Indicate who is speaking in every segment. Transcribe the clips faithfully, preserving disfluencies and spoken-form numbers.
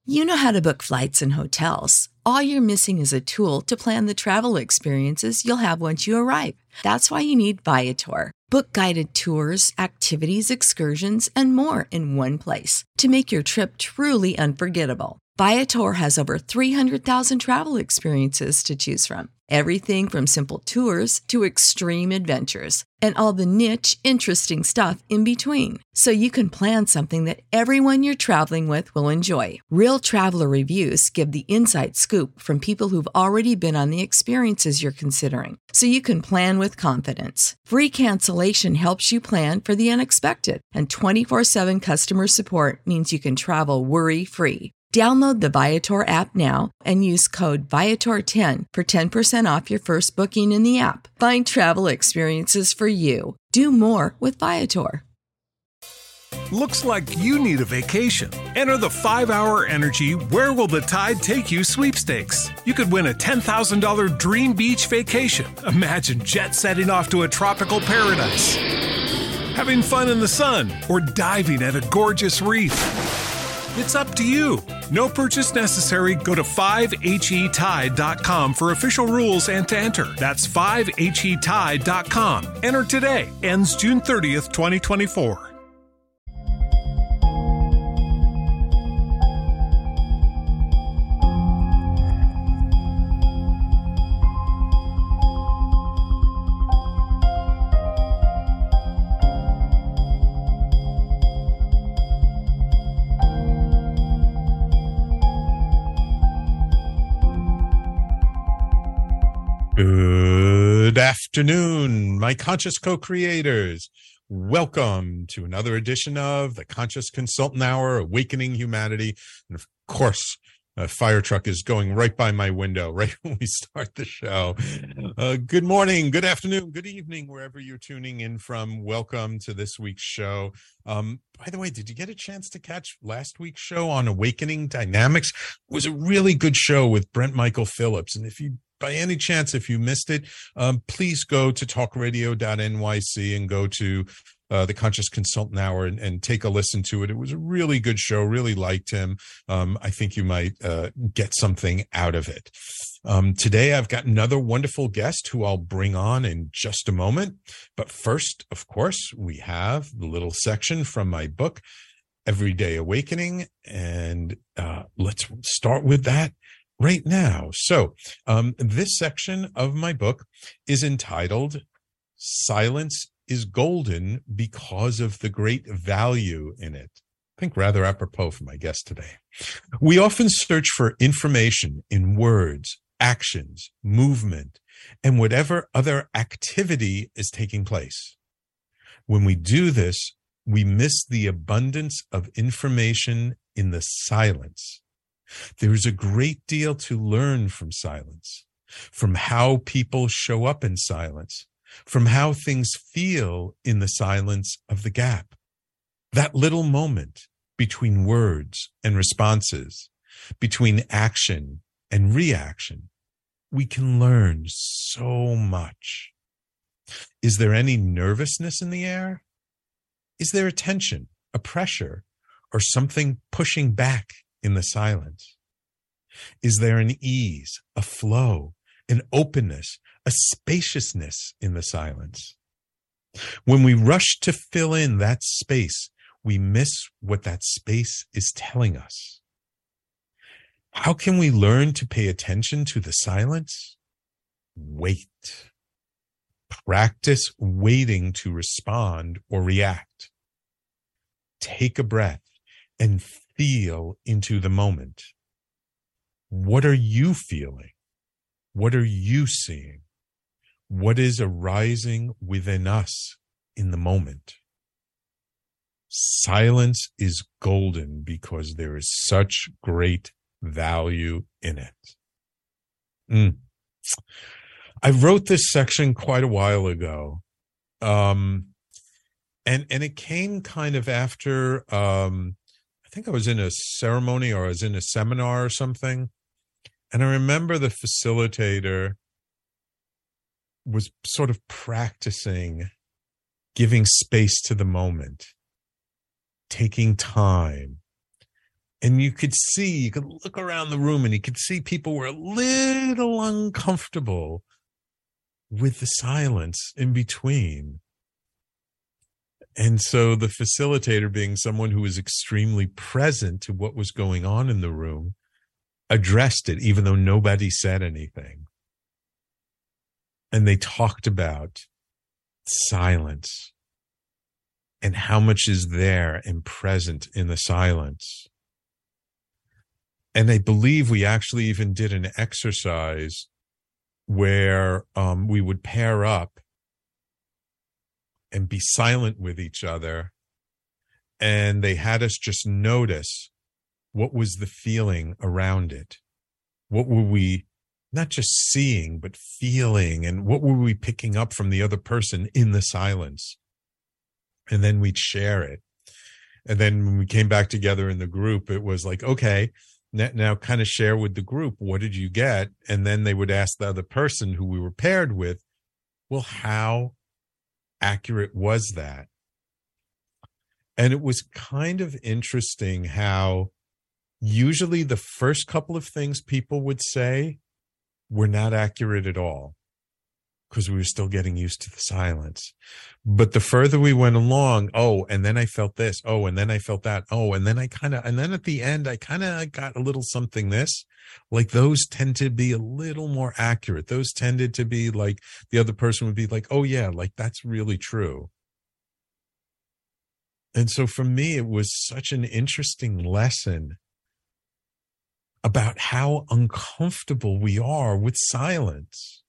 Speaker 1: You know how to book flights and hotels. All you're missing is a tool to plan the travel experiences you'll have once you arrive. That's why you need Viator. Book guided tours, activities, excursions, and more in one place to make your trip truly unforgettable. Viator has over three hundred thousand travel experiences to choose from. Everything from simple tours to extreme adventures and all the niche, interesting stuff in between. So you can plan something that everyone you're traveling with will enjoy. Real traveler reviews give the inside scoop from people who've already been on the experiences you're considering. So you can plan with confidence. Free cancellation helps you plan for the unexpected. And twenty-four seven customer support means you can travel worry-free. Download the Viator app now and use code Viator ten for ten percent off your first booking in the app. Find travel experiences for you. Do more with Viator.
Speaker 2: Looks like you need a vacation. Enter the five hour Energy Where Will the Tide Take You sweepstakes. You could win a ten thousand dollars dream beach vacation. Imagine jet setting off to a tropical paradise, having fun in the sun, or diving at a gorgeous reef. It's up to you. No purchase necessary. Go to five H E tide dot com for official rules and to enter. That's five H E tide dot com. Enter today. Ends June thirtieth, twenty twenty-four.
Speaker 3: Good afternoon, my conscious co-creators. Welcome to another edition of the Conscious Consultant Hour, Awakening Humanity. And of course, a fire truck is going right by my window right when we start the show. Uh, good morning, good afternoon, good evening, wherever you're tuning in from. Welcome to this week's show. Um, by the way, did you get a chance to catch last week's show on Awakening Dynamics? It was a really good show with Brent Michael Phillips. And if you By any chance, if you missed it, um, please go to talk radio dot N Y C and go to uh, the Conscious Consultant Hour and, and take a listen to it. It was a really good show. Really liked him. Um, I think you might uh, get something out of it. Um, today, I've got another wonderful guest who I'll bring on in just a moment. But first, of course, we have the little section from my book, Everyday Awakening. And uh, let's start with that right now. So um, this section of my book is entitled Silence is Golden Because of the Great Value in It. I think rather apropos for my guest today. We often search for information in words, actions, movement, and whatever other activity is taking place. When we do this, we miss the abundance of information in the silence. There is a great deal to learn from silence, from how people show up in silence, from how things feel in the silence of the gap. That little moment between words and responses, between action and reaction, we can learn so much. Is there any nervousness in the air? Is there a tension, a pressure, or something pushing back in the silence? Is there an ease, a flow, an openness, a spaciousness in the silence? When we rush to fill in that space, we miss what that space is telling us. How can we learn to pay attention to the silence? Wait. Practice waiting to respond or react. Take a breath and feel into the moment. What are you feeling? What are you seeing? What is arising within us in the moment? Silence is golden because there is such great value in it. Mm. I wrote this section quite a while ago. Um, and, and it came kind of after, um, I think I was in a ceremony or I was in a seminar or something. And I remember the facilitator was sort of practicing giving space to the moment, taking time, And you could see, you could look around the room and you could see people were a little uncomfortable with the silence in between. And so the facilitator, being someone who was extremely present to what was going on in the room, addressed it, even though nobody said anything. And they talked about silence and how much is there and present in the silence. And I believe we actually even did an exercise where um, we would pair up and be silent with each other. And they had us just notice what was the feeling around it. What were we not just seeing, but feeling? And what were we picking up from the other person in the silence? And then we'd share it. And then when we came back together in the group, it was like, okay, now, now kind of share with the group, what did you get? And then they would ask the other person who we were paired with, well, how accurate was that? And it was kind of interesting how usually the first couple of things people would say were not accurate at all, because we were still getting used to the silence. But the further we went along, oh, and then I felt this, oh, and then I felt that, oh, and then I kind of, and then at the end, I kind of got a little something this, like those tend to be a little more accurate. Those tended to be like, the other person would be like, oh yeah, like that's really true. And so for me, it was such an interesting lesson about how uncomfortable we are with silence.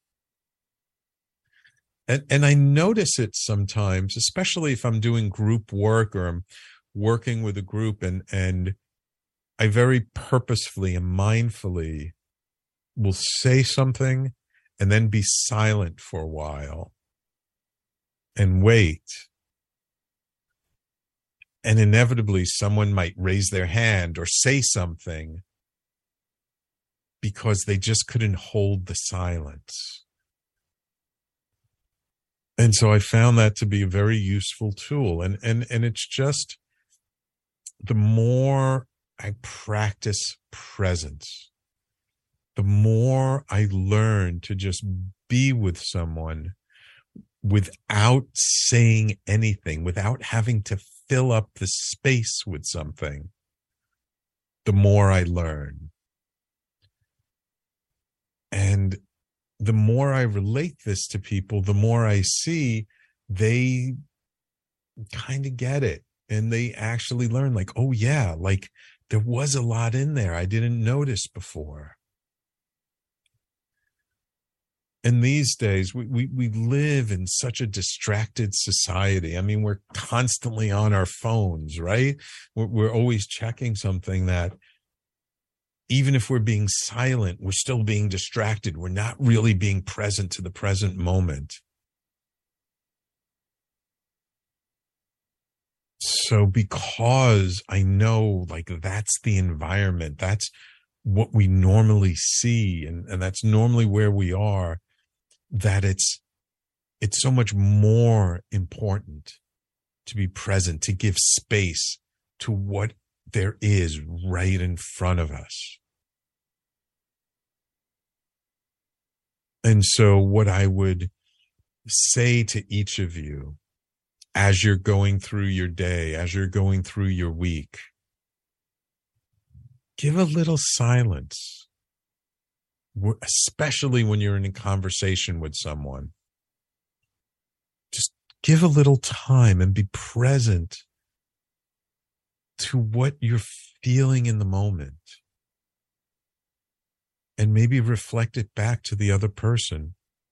Speaker 3: And, and I notice it sometimes, especially if I'm doing group work or I'm working with a group, and, and I very purposefully and mindfully will say something and then be silent for a while and wait. And inevitably someone might raise their hand or say something because they just couldn't hold the silence. And so I found that to be a very useful tool. And, and, and it's just the more I practice presence, the more I learn to just be with someone without saying anything, without having to fill up the space with something, the more I learn. And the more I relate this to people, the more I see they kind of get it. And they actually learn, like, oh yeah, like there was a lot in there I didn't notice before. And these days, we, we, we live in such a distracted society. I mean, we're constantly on our phones, right? We're, we're always checking something that, even if we're being silent, we're still being distracted. We're not really being present to the present moment. So because I know, like, that's the environment, that's what we normally see, and, and that's normally where we are, that it's it's so much more important to be present, to give space to what there is right in front of us. And so what I would say to each of you as you're going through your day, as you're going through your week, give a little silence, especially when you're in a conversation with someone. Just give a little time and be present to what you're feeling in the moment. And maybe reflect it back to the other person.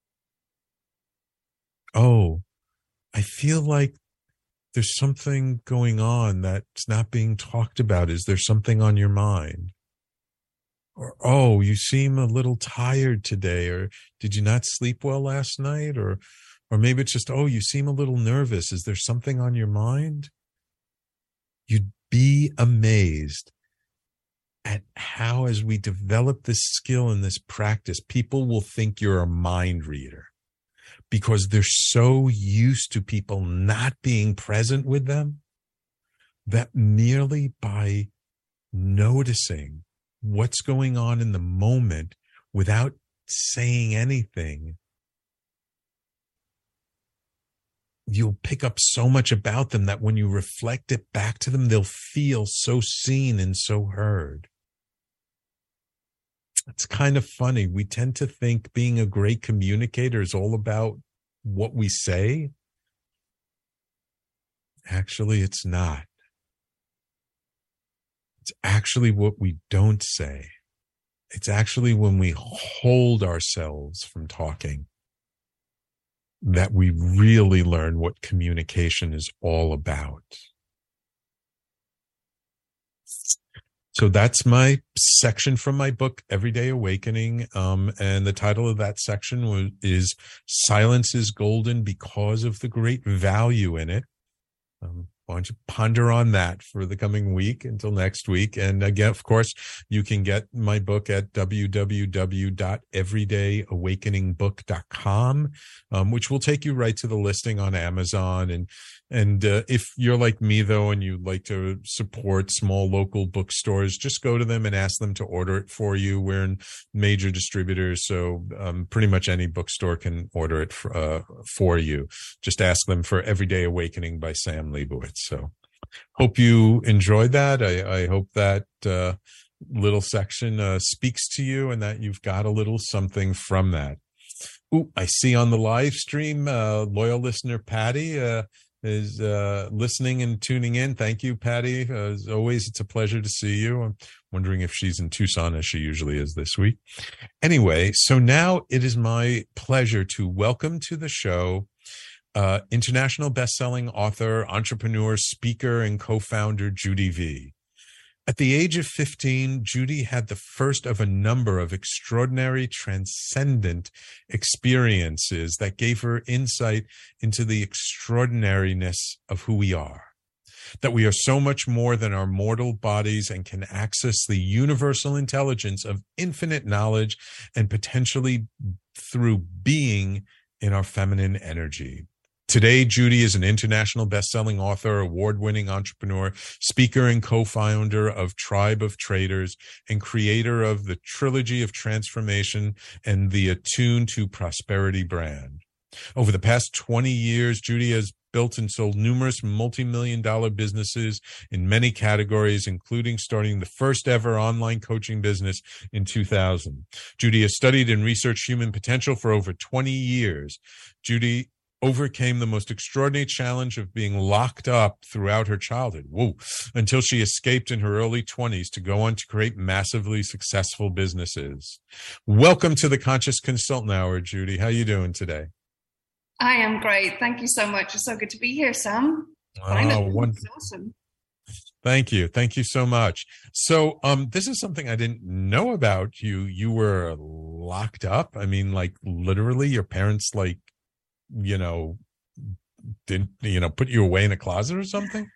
Speaker 3: Oh, I feel like there's something going on that's not being talked about. Is there something on your mind? Or, oh, you seem a little tired today. Or did you not sleep well last night? Or, or maybe it's just, oh, you seem a little nervous. Is there something on your mind? You'd be amazed at how, as we develop this skill and this practice, people will think you're a mind reader because they're so used to people not being present with them that merely by noticing what's going on in the moment without saying anything, you'll pick up so much about them that when you reflect it back to them, they'll feel so seen and so heard. It's kind of funny. We tend to think being a great communicator is all about what we say. Actually, it's not. It's actually what we don't say. It's actually when we hold ourselves from talking that we really learn what communication is all about. So that's my section from my book, Everyday Awakening. Um, and the title of that section was, is Silence is Golden Because of the Great Value in It. Um, why don't you ponder on that for the coming week until next week? And again, of course, you can get my book at w w w dot everyday awakening book dot com, um, which will take you right to the listing on Amazon. And And uh, if you're like me, though, and you like to support small local bookstores, just go to them and ask them to order it for you. We're in major distributors, so um, pretty much any bookstore can order it for, uh, for you. Just ask them for Everyday Awakening by Sam Leibowitz. So hope you enjoyed that. I, I hope that uh, little section uh, speaks to you and that you've got a little something from that. Ooh, I see on the live stream, uh, loyal listener Patty uh, is uh, listening and tuning in. Thank you, Patty. Uh, as always, it's a pleasure to see you. I'm wondering if she's in Tucson as she usually is this week. Anyway, so now it is my pleasure to welcome to the show uh, international best-selling author, entrepreneur, speaker, and co-founder Judy V. At the age of fifteen, Judy had the first of a number of extraordinary, transcendent experiences that gave her insight into the extraordinariness of who we are, that we are so much more than our mortal bodies and can access the universal intelligence of infinite knowledge and potentially through being in our feminine energy. Today, Judy is an international best-selling author, award-winning entrepreneur, speaker, and co-founder of Tribe of Traders, and creator of the Trilogy of Transformation and the Attune to Prosperity brand. Over the past twenty years, Judy has built and sold numerous multi-million dollar businesses in many categories, including starting the first ever online coaching business in two thousand. Judy has studied and researched human potential for over twenty years. Judy overcame the most extraordinary challenge of being locked up throughout her childhood, whoa, until she escaped in her early twenties to go on to create massively successful businesses. Welcome to the Conscious Consultant Hour, Judy. How are you doing today?
Speaker 4: I am great. Thank you so much. It's so good to be here, Sam.
Speaker 3: Oh, wonderful.
Speaker 4: Awesome.
Speaker 3: Thank you. Thank you so much. So um, this is something I didn't know about you. You were locked up. I mean, like literally your parents, like, you know, didn't, you know, put you away in a closet or something?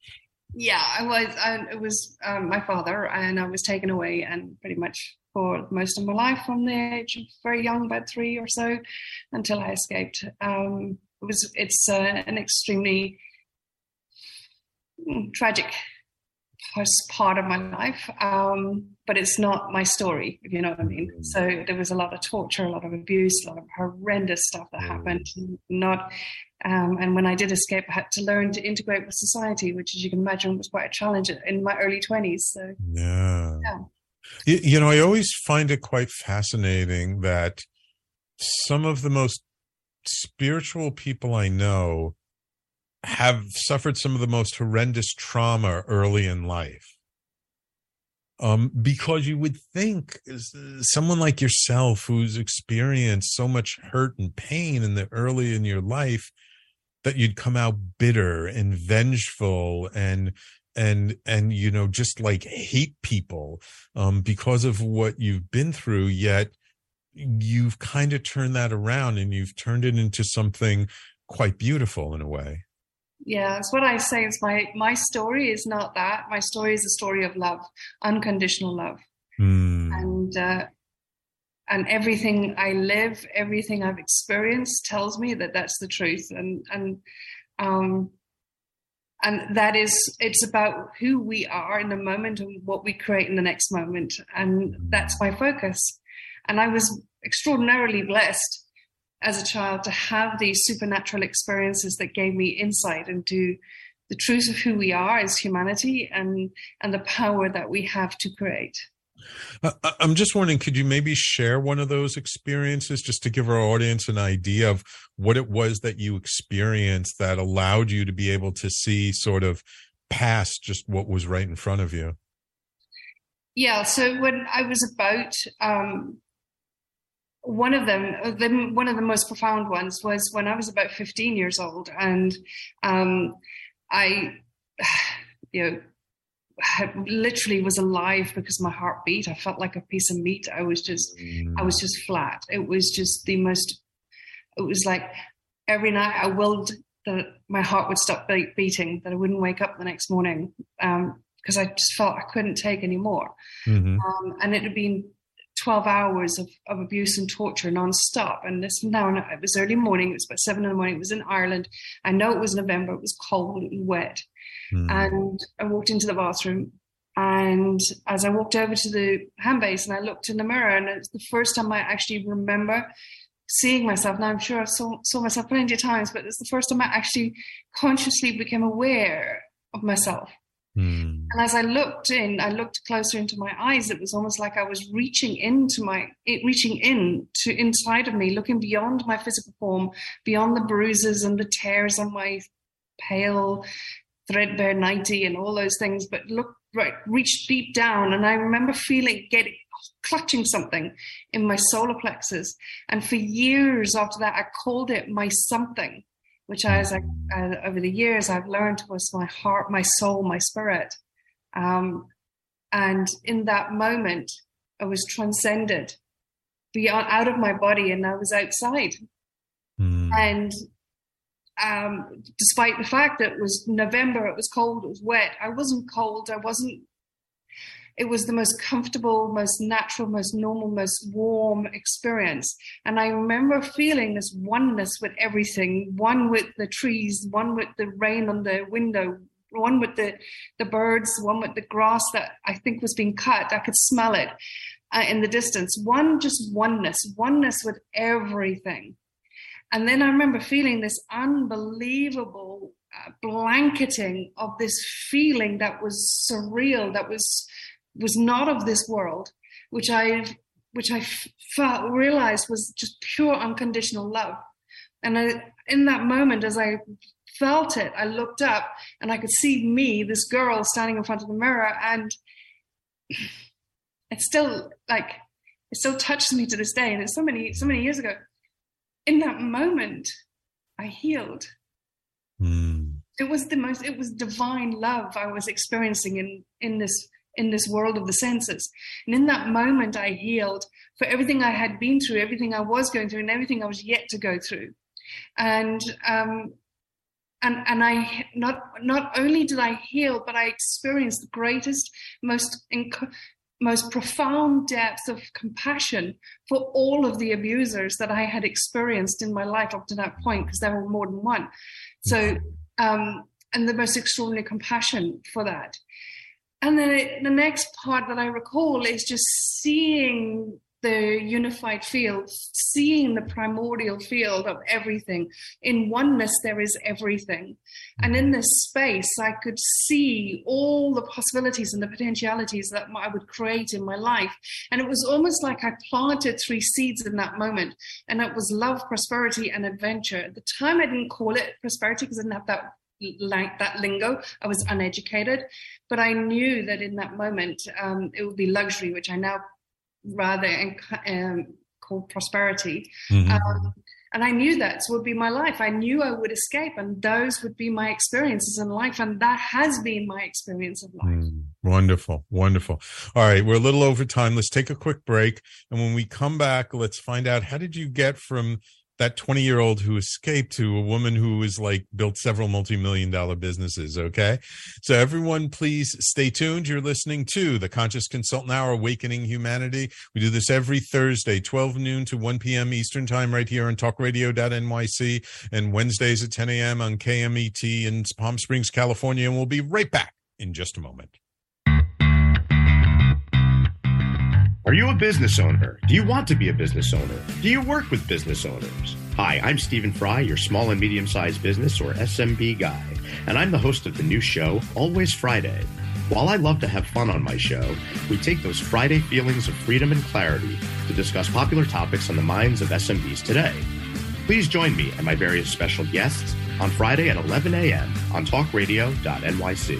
Speaker 4: Yeah, I was, I, it was um, my father, and I was taken away and pretty much for most of my life from the age of very young, about three or so, until I escaped. Um, it was, it's uh, an extremely tragic part of my life, um, but it's not my story, if you know what I mean. So there was a lot of torture, a lot of abuse, a lot of horrendous stuff that happened. Not, um, and when I did escape, I had to learn to integrate with society, which, as you can imagine, was quite a challenge in my early twenties. So
Speaker 3: yeah,
Speaker 4: yeah.
Speaker 3: You, you know, I always find it quite fascinating that some of the most spiritual people I know have suffered some of the most horrendous trauma early in life. Um, because you would think someone like yourself who's experienced so much hurt and pain in the early in your life, that you'd come out bitter and vengeful and and and you know, just like hate people um, because of what you've been through. Yet you've kind of turned that around and you've turned it into something quite beautiful in a way.
Speaker 4: Yeah, that's what I say. Is my my story is not that. My story is a story of love, unconditional love,
Speaker 3: mm.
Speaker 4: and uh, and everything I live, everything I've experienced, tells me that that's the truth. And and um, and that is, it's about who we are in the moment and what we create in the next moment. And that's my focus. And I was extraordinarily blessed as a child to have these supernatural experiences that gave me insight into the truth of who we are as humanity and, and the power that we have to create.
Speaker 3: Uh, I'm just wondering, could you maybe share one of those experiences just to give our audience an idea of what it was that you experienced that allowed you to be able to see sort of past just what was right in front of you?
Speaker 4: Yeah, so when I was about, um, one of them, the, one of the most profound ones was when I was about fifteen years old, and um, I, you know, I literally was alive because my heart beat. I felt like a piece of meat. I was just, mm. I was just flat. It was just the most, it was like every night I willed that my heart would stop be- beating, that I wouldn't wake up the next morning um, because I just felt I couldn't take any more. Mm-hmm. Um, and it had been twelve hours of, of abuse and torture nonstop. And this now, it was early morning. It was about seven in the morning. It was in Ireland. I know it was November. It was cold and wet. Mm. And I walked into the bathroom, and as I walked over to the hand basin, I looked in the mirror, and it's the first time I actually remember seeing myself. Now, I'm sure I saw, saw myself plenty of times, but it's the first time I actually consciously became aware of myself. Mm. And as I looked in, I looked closer into my eyes. It was almost like I was reaching into my, reaching in to inside of me, looking beyond my physical form, beyond the bruises and the tears on my pale, threadbare nightie and all those things, but look, right, reached deep down. And I remember feeling, getting, clutching something in my solar plexus. And for years after that, I called it my something, which I, as I, uh, over the years, I've learned was my heart, my soul, my spirit. Um, and in that moment, I was transcended beyond, out of my body, and I was outside. Mm. And Um, despite the fact that it was November, it was cold, it was wet. I wasn't cold. I wasn't, it was the most comfortable, most natural, most normal, most warm experience. And I remember feeling this oneness with everything, one with the trees, one with the rain on the window, one with the, the birds, one with the grass that I think was being cut. I could smell it uh, in the distance. One, just oneness, oneness with everything. And then I remember feeling this unbelievable uh, blanketing of this feeling that was surreal, that was was not of this world, which I which I felt realized was just pure unconditional love. And I, in that moment, as I felt it, I looked up and I could see me, this girl, standing in front of the mirror, and it still like it still touches me to this day. And it's so many so many years ago. In that moment, I healed. Mm. It was the most, it was divine love I was experiencing in, in this, in this world of the senses. And in that moment, I healed for everything I had been through, everything I was going through, and everything I was yet to go through. And, um, and, and I, not, not only did I heal, but I experienced the greatest, most inc- most profound depth of compassion for all of the abusers that I had experienced in my life up to that point, because there were more than one. So, um, and the most extraordinary compassion for that. And then it, the next part that I recall is just seeing the unified field, seeing the primordial field of everything. In oneness, there is everything. And in this space, I could see all the possibilities and the potentialities that I would create in my life. And it was almost like I planted three seeds in that moment. And that was love, prosperity, and adventure. At the time, I didn't call it prosperity because I didn't have that like that lingo. I was uneducated. But I knew that in that moment, um, it would be luxury, which I now rather um, called prosperity. Mm-hmm. Um, and I knew that would be my life. I knew I would escape, and those would be my experiences in life. And that has been my experience of life. Mm,
Speaker 3: wonderful. Wonderful. All right. We're a little over time. Let's take a quick break. And when we come back, let's find out, how did you get from that twenty year old who escaped to a woman who was like built several multi-million dollar businesses. Okay. So everyone, please stay tuned. You're listening to the Conscious Consultant Hour, Awakening Humanity. We do this every Thursday, twelve noon to one p.m. Eastern time, right here on talk radio dot N Y C, and Wednesdays at ten a.m. on K M E T in Palm Springs, California. And we'll be right back in just a moment.
Speaker 5: Are you a business owner? Do you want to be a business owner? Do you work with business owners? Hi, I'm Stephen Fry, your small and medium-sized business, or S M B guy, and I'm the host of the new show, Always Friday. While I love to have fun on my show, we take those Friday feelings of freedom and clarity to discuss popular topics on the minds of S M Bs today. Please join me and my various special guests on Friday at eleven a.m. on talk radio dot N Y C.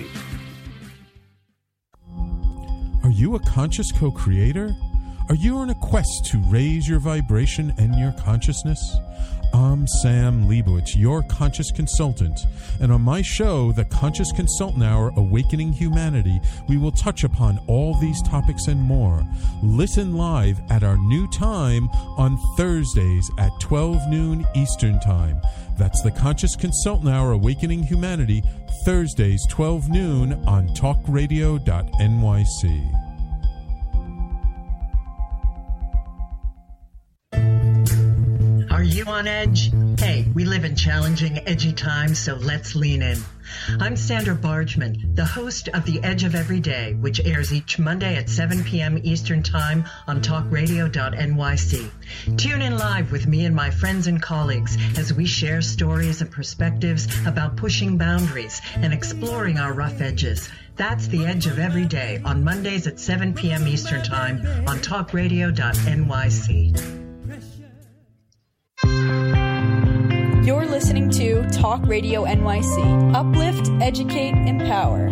Speaker 3: Are you a conscious co-creator? Are you on a quest to raise your vibration and your consciousness? I'm Sam Leibowitz, your conscious consultant, and on my show, The Conscious Consultant Hour, Awakening Humanity, we will touch upon all these topics and more. Listen live at our new time on Thursdays at twelve noon Eastern Time. That's The Conscious Consultant Hour, Awakening Humanity, Thursdays, twelve noon on talk radio dot N Y C.
Speaker 6: Are you on edge? Hey, we live in challenging, edgy times, so let's lean in. I'm Sandra Bargman, the host of The Edge of Every Day, which airs each Monday at seven p.m. Eastern Time on talk radio dot N Y C. Tune in live with me and my friends and colleagues as we share stories and perspectives about pushing boundaries and exploring our rough edges. That's The Edge of Every Day on Mondays at seven p.m. Eastern Time on talk radio dot N Y C.
Speaker 7: You're listening to Talk Radio N Y C. Uplift, educate, empower.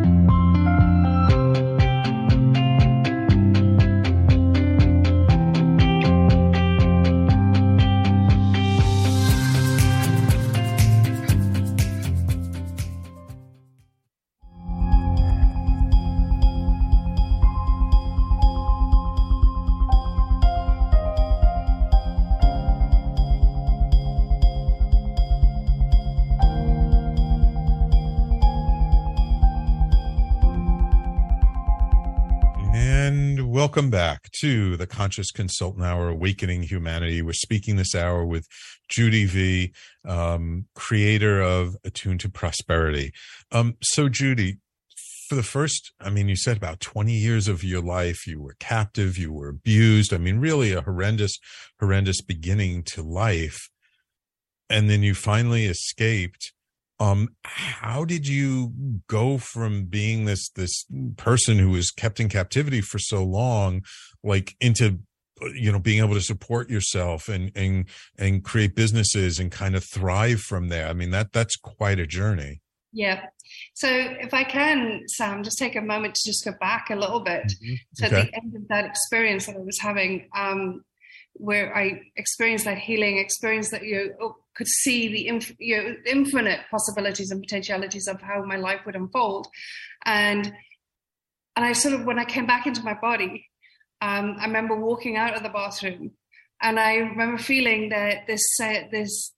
Speaker 3: Welcome back to the Conscious Consultant Hour, Awakening Humanity. We're speaking this hour with Judy V, um, creator of Attuned to Prosperity. Um, so, Judy, for the first, I mean, you said about twenty years of your life, you were captive, you were abused. I mean, really a horrendous, horrendous beginning to life. And then you finally escaped. Um, how did you go from being this, this person who was kept in captivity for so long, like into, you know, being able to support yourself and, and, and create businesses and kind of thrive from there? I mean, that, that's quite a journey.
Speaker 4: Yeah. So if I can, Sam, just take a moment to just go back a little bit
Speaker 3: Mm-hmm.
Speaker 4: to
Speaker 3: Okay.
Speaker 4: the end of that experience that I was having, um, where I experienced that healing, experienced that you know, could see the inf- you know, infinite possibilities and potentialities of how my life would unfold. And and I sort of, when I came back into my body, um, I remember walking out of the bathroom, and I remember feeling that this uh, this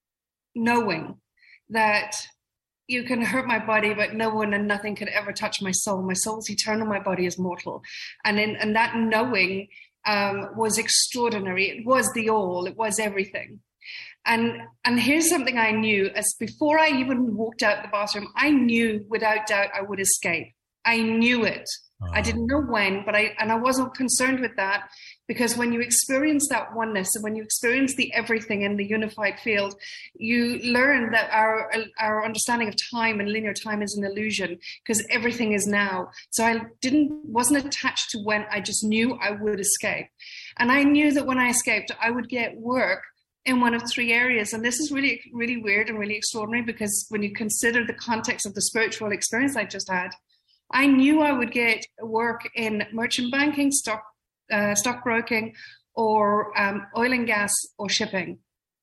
Speaker 4: knowing that you can hurt my body, but no one and nothing could ever touch my soul. My soul's eternal, my body is mortal. And in, and that knowing um, was extraordinary. It was the all, it was everything. And and here's something I knew, as before I even walked out the bathroom, I knew without doubt I would escape. I knew it. Uh-huh. I didn't know when, but I and I wasn't concerned with that, because when you experience that oneness and when you experience the everything in the unified field, you learn that our our understanding of time and linear time is an illusion, because everything is now. So I didn't wasn't attached to when. I just knew I would escape, and I knew that when I escaped, I would get work in one of three areas. And this is really, really weird and really extraordinary, because when you consider the context of the spiritual experience I just had, I knew I would get work in merchant banking, stock, uh, stockbroking, or um, oil and gas or shipping.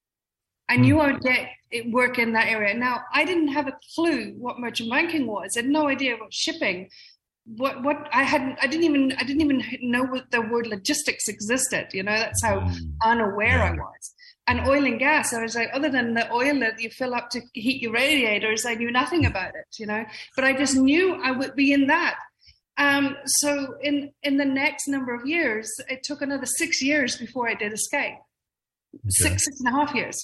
Speaker 4: I knew I would get work in that area. Now, I didn't have a clue what merchant banking was. I had no idea what shipping. What what I hadn't I didn't even I didn't even know what the word logistics existed. You know, that's how unaware
Speaker 3: Yeah.
Speaker 4: I was. And oil and gas, I was like, other than the oil that you fill up to heat your radiators, I knew nothing about it, you know, but I just knew I would be in that. Um, so in, in the next number of years, it took another six years before I did escape. Okay. Six, six and a half years.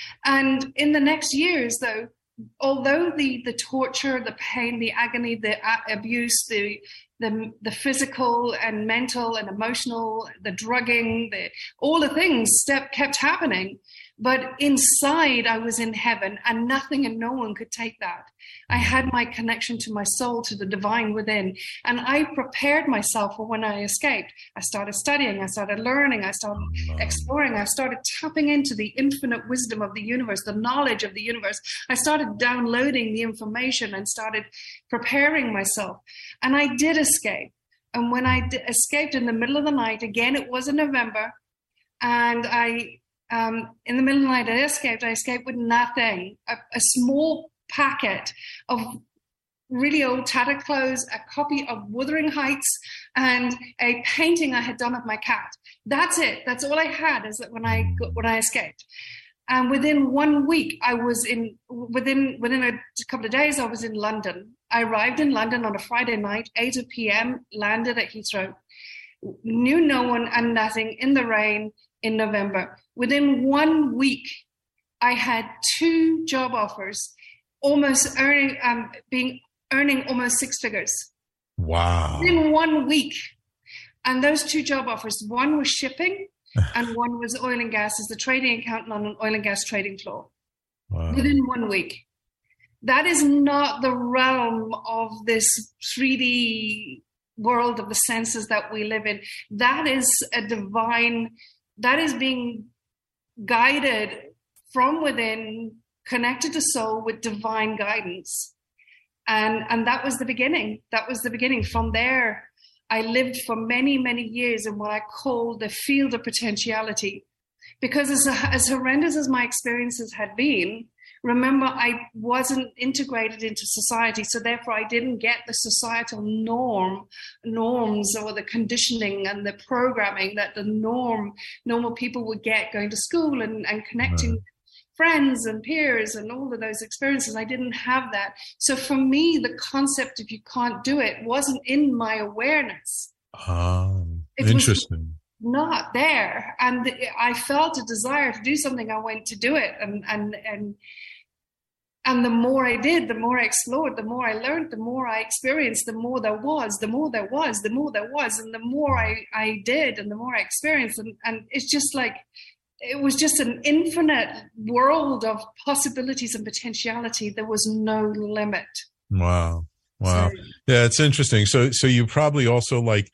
Speaker 4: And in the next years, though, although the, the torture, the pain, the agony, the abuse, the the the physical and mental and emotional, the drugging, the all the things step kept happening, but inside I was in heaven, and nothing and no one could take that. I had my connection to my soul, to the divine within, and I prepared myself for when I escaped. I started studying, I started learning, I started exploring, I started tapping into the infinite wisdom of the universe, the knowledge of the universe. I started downloading the information and started preparing myself, and I did escape. And when I d- escaped in the middle of the night, again, it was in November, and I, um, in the middle of the night, I escaped. I escaped with nothing, a, a small packet of really old tattered clothes, a copy of Wuthering Heights, and a painting I had done of my cat. That's it. That's all I had. Is that when I got, when I escaped, and within one week, I was in. Within within a couple of days, I was in London. I arrived in London on a Friday night, eight p.m. Landed at Heathrow. Knew no one and nothing in the rain in November. Within one week, I had two job offers. Almost earning, um, being earning almost six figures.
Speaker 3: Wow!
Speaker 4: In one week, and those two job offers, one was shipping, and one was oil and gas as the trading accountant on an oil and gas trading floor. Wow. Within one week, that is not the realm of this three D world of the senses that we live in. That is a divine. That is being guided from within, connected to soul with divine guidance. And, and that was the beginning. That was the beginning. From there, I lived for many, many years in what I call the field of potentiality. Because as, as horrendous as my experiences had been, remember, I wasn't integrated into society. So therefore, I didn't get the societal norm, norms or the conditioning and the programming that the norm, normal people would get going to school and, and connecting right. friends and peers and all of those experiences. I didn't have that. So for me, the concept of you can't do it wasn't in my awareness.
Speaker 3: Um,
Speaker 4: it
Speaker 3: interesting.
Speaker 4: Was not there. And I felt a desire to do something. I went to do it. And, and, and, and the more I did, the more I explored, the more I learned, the more I experienced, the more there was, the more there was, the more there was. And the more I, I did and the more I experienced. And, and it's just like, it was just an infinite world of possibilities and potentiality. There was no limit.
Speaker 3: Wow. Wow. So, yeah, it's interesting. So, so you probably also like,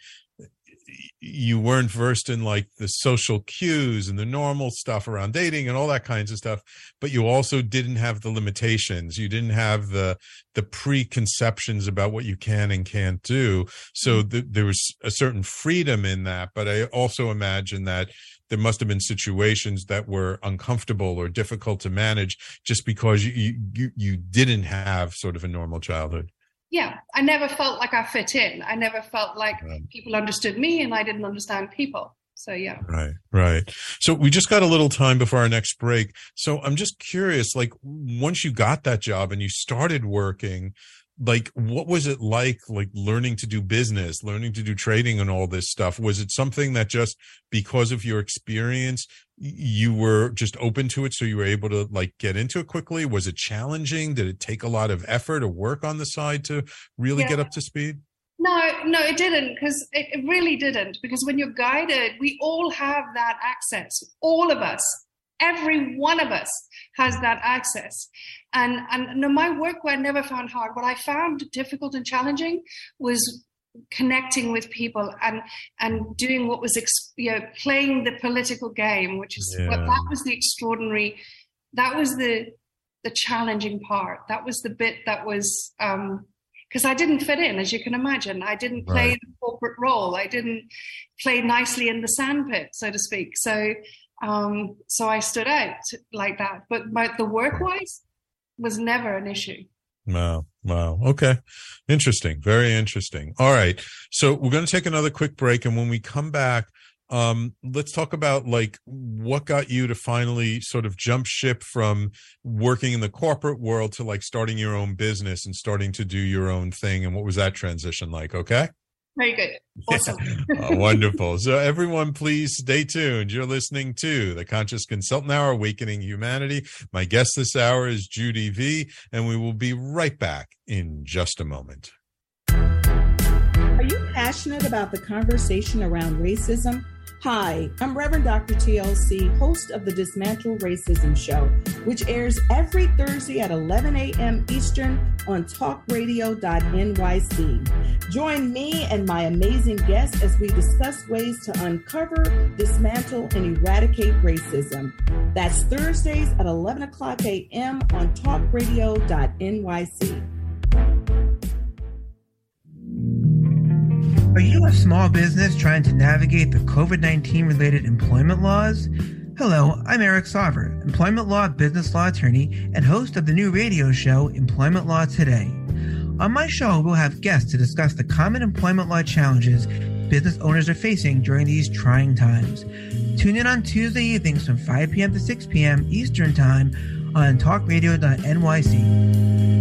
Speaker 3: you weren't versed in like the social cues and the normal stuff around dating and all that kinds of stuff, but you also didn't have the limitations. You didn't have the, the preconceptions about what you can and can't do. So th- there was a certain freedom in that, but I also imagine that there must have been situations that were uncomfortable or difficult to manage just because you, you, you didn't have sort of a normal childhood.
Speaker 4: Yeah, I never felt like I fit in. I never felt like right. people understood me and I didn't understand people. So, yeah.
Speaker 3: Right, right. So we just got a little time before our next break. So I'm just curious, like, once you got that job and you started working, like, what was it like, like learning to do business, learning to do trading and all this stuff? Was it something that just because of your experience, you were just open to it, so you were able to like get into it quickly? Was it challenging? Did it take a lot of effort or work on the side to really yeah. get up to speed?
Speaker 4: No, no, it didn't, because it, it really didn't. Because when you're guided, we all have that access. All of us, every one of us has that access. And and no, my work I never found hard. What I found difficult and challenging was connecting with people and and doing what was, you know, playing the political game, which is yeah. what that was the extraordinary, that was the the challenging part. That was the bit that was um because I didn't fit in, as you can imagine. I didn't play right. the corporate role. I didn't play nicely in the sandpit, so to speak. So um so I stood out like that. But my, the work wise was never an issue.
Speaker 3: Wow. Wow. Okay. Interesting. Very interesting. All right. So we're going to take another quick break. And when we come back, Um, let's talk about like what got you to finally sort of jump ship from working in the corporate world to like starting your own business and starting to do your own thing. And what was that transition like? Okay.
Speaker 4: Very good. Awesome.
Speaker 3: Oh, wonderful. So everyone, please stay tuned. You're listening to the Conscious Consultant Hour, Awakening Humanity. My guest this hour is Judy V, and we will be right back in just a moment.
Speaker 8: Are you passionate about the conversation around racism? Hi, I'm Reverend Doctor T L C, host of the Dismantle Racism Show, which airs every Thursday at eleven a.m. Eastern on talk radio dot N Y C. Join me and my amazing guests as we discuss ways to uncover, dismantle, and eradicate racism. That's Thursdays at eleven o'clock a.m. on talk radio dot N Y C.
Speaker 9: Are you a small business trying to navigate the COVID nineteen related employment laws? Hello, I'm Eric Sauver, employment law business law attorney and host of the new radio show Employment Law Today. On my show, we'll have guests to discuss the common employment law challenges business owners are facing during these trying times. Tune in on Tuesday evenings from five p.m. to six p.m. Eastern Time on talk radio dot N Y C.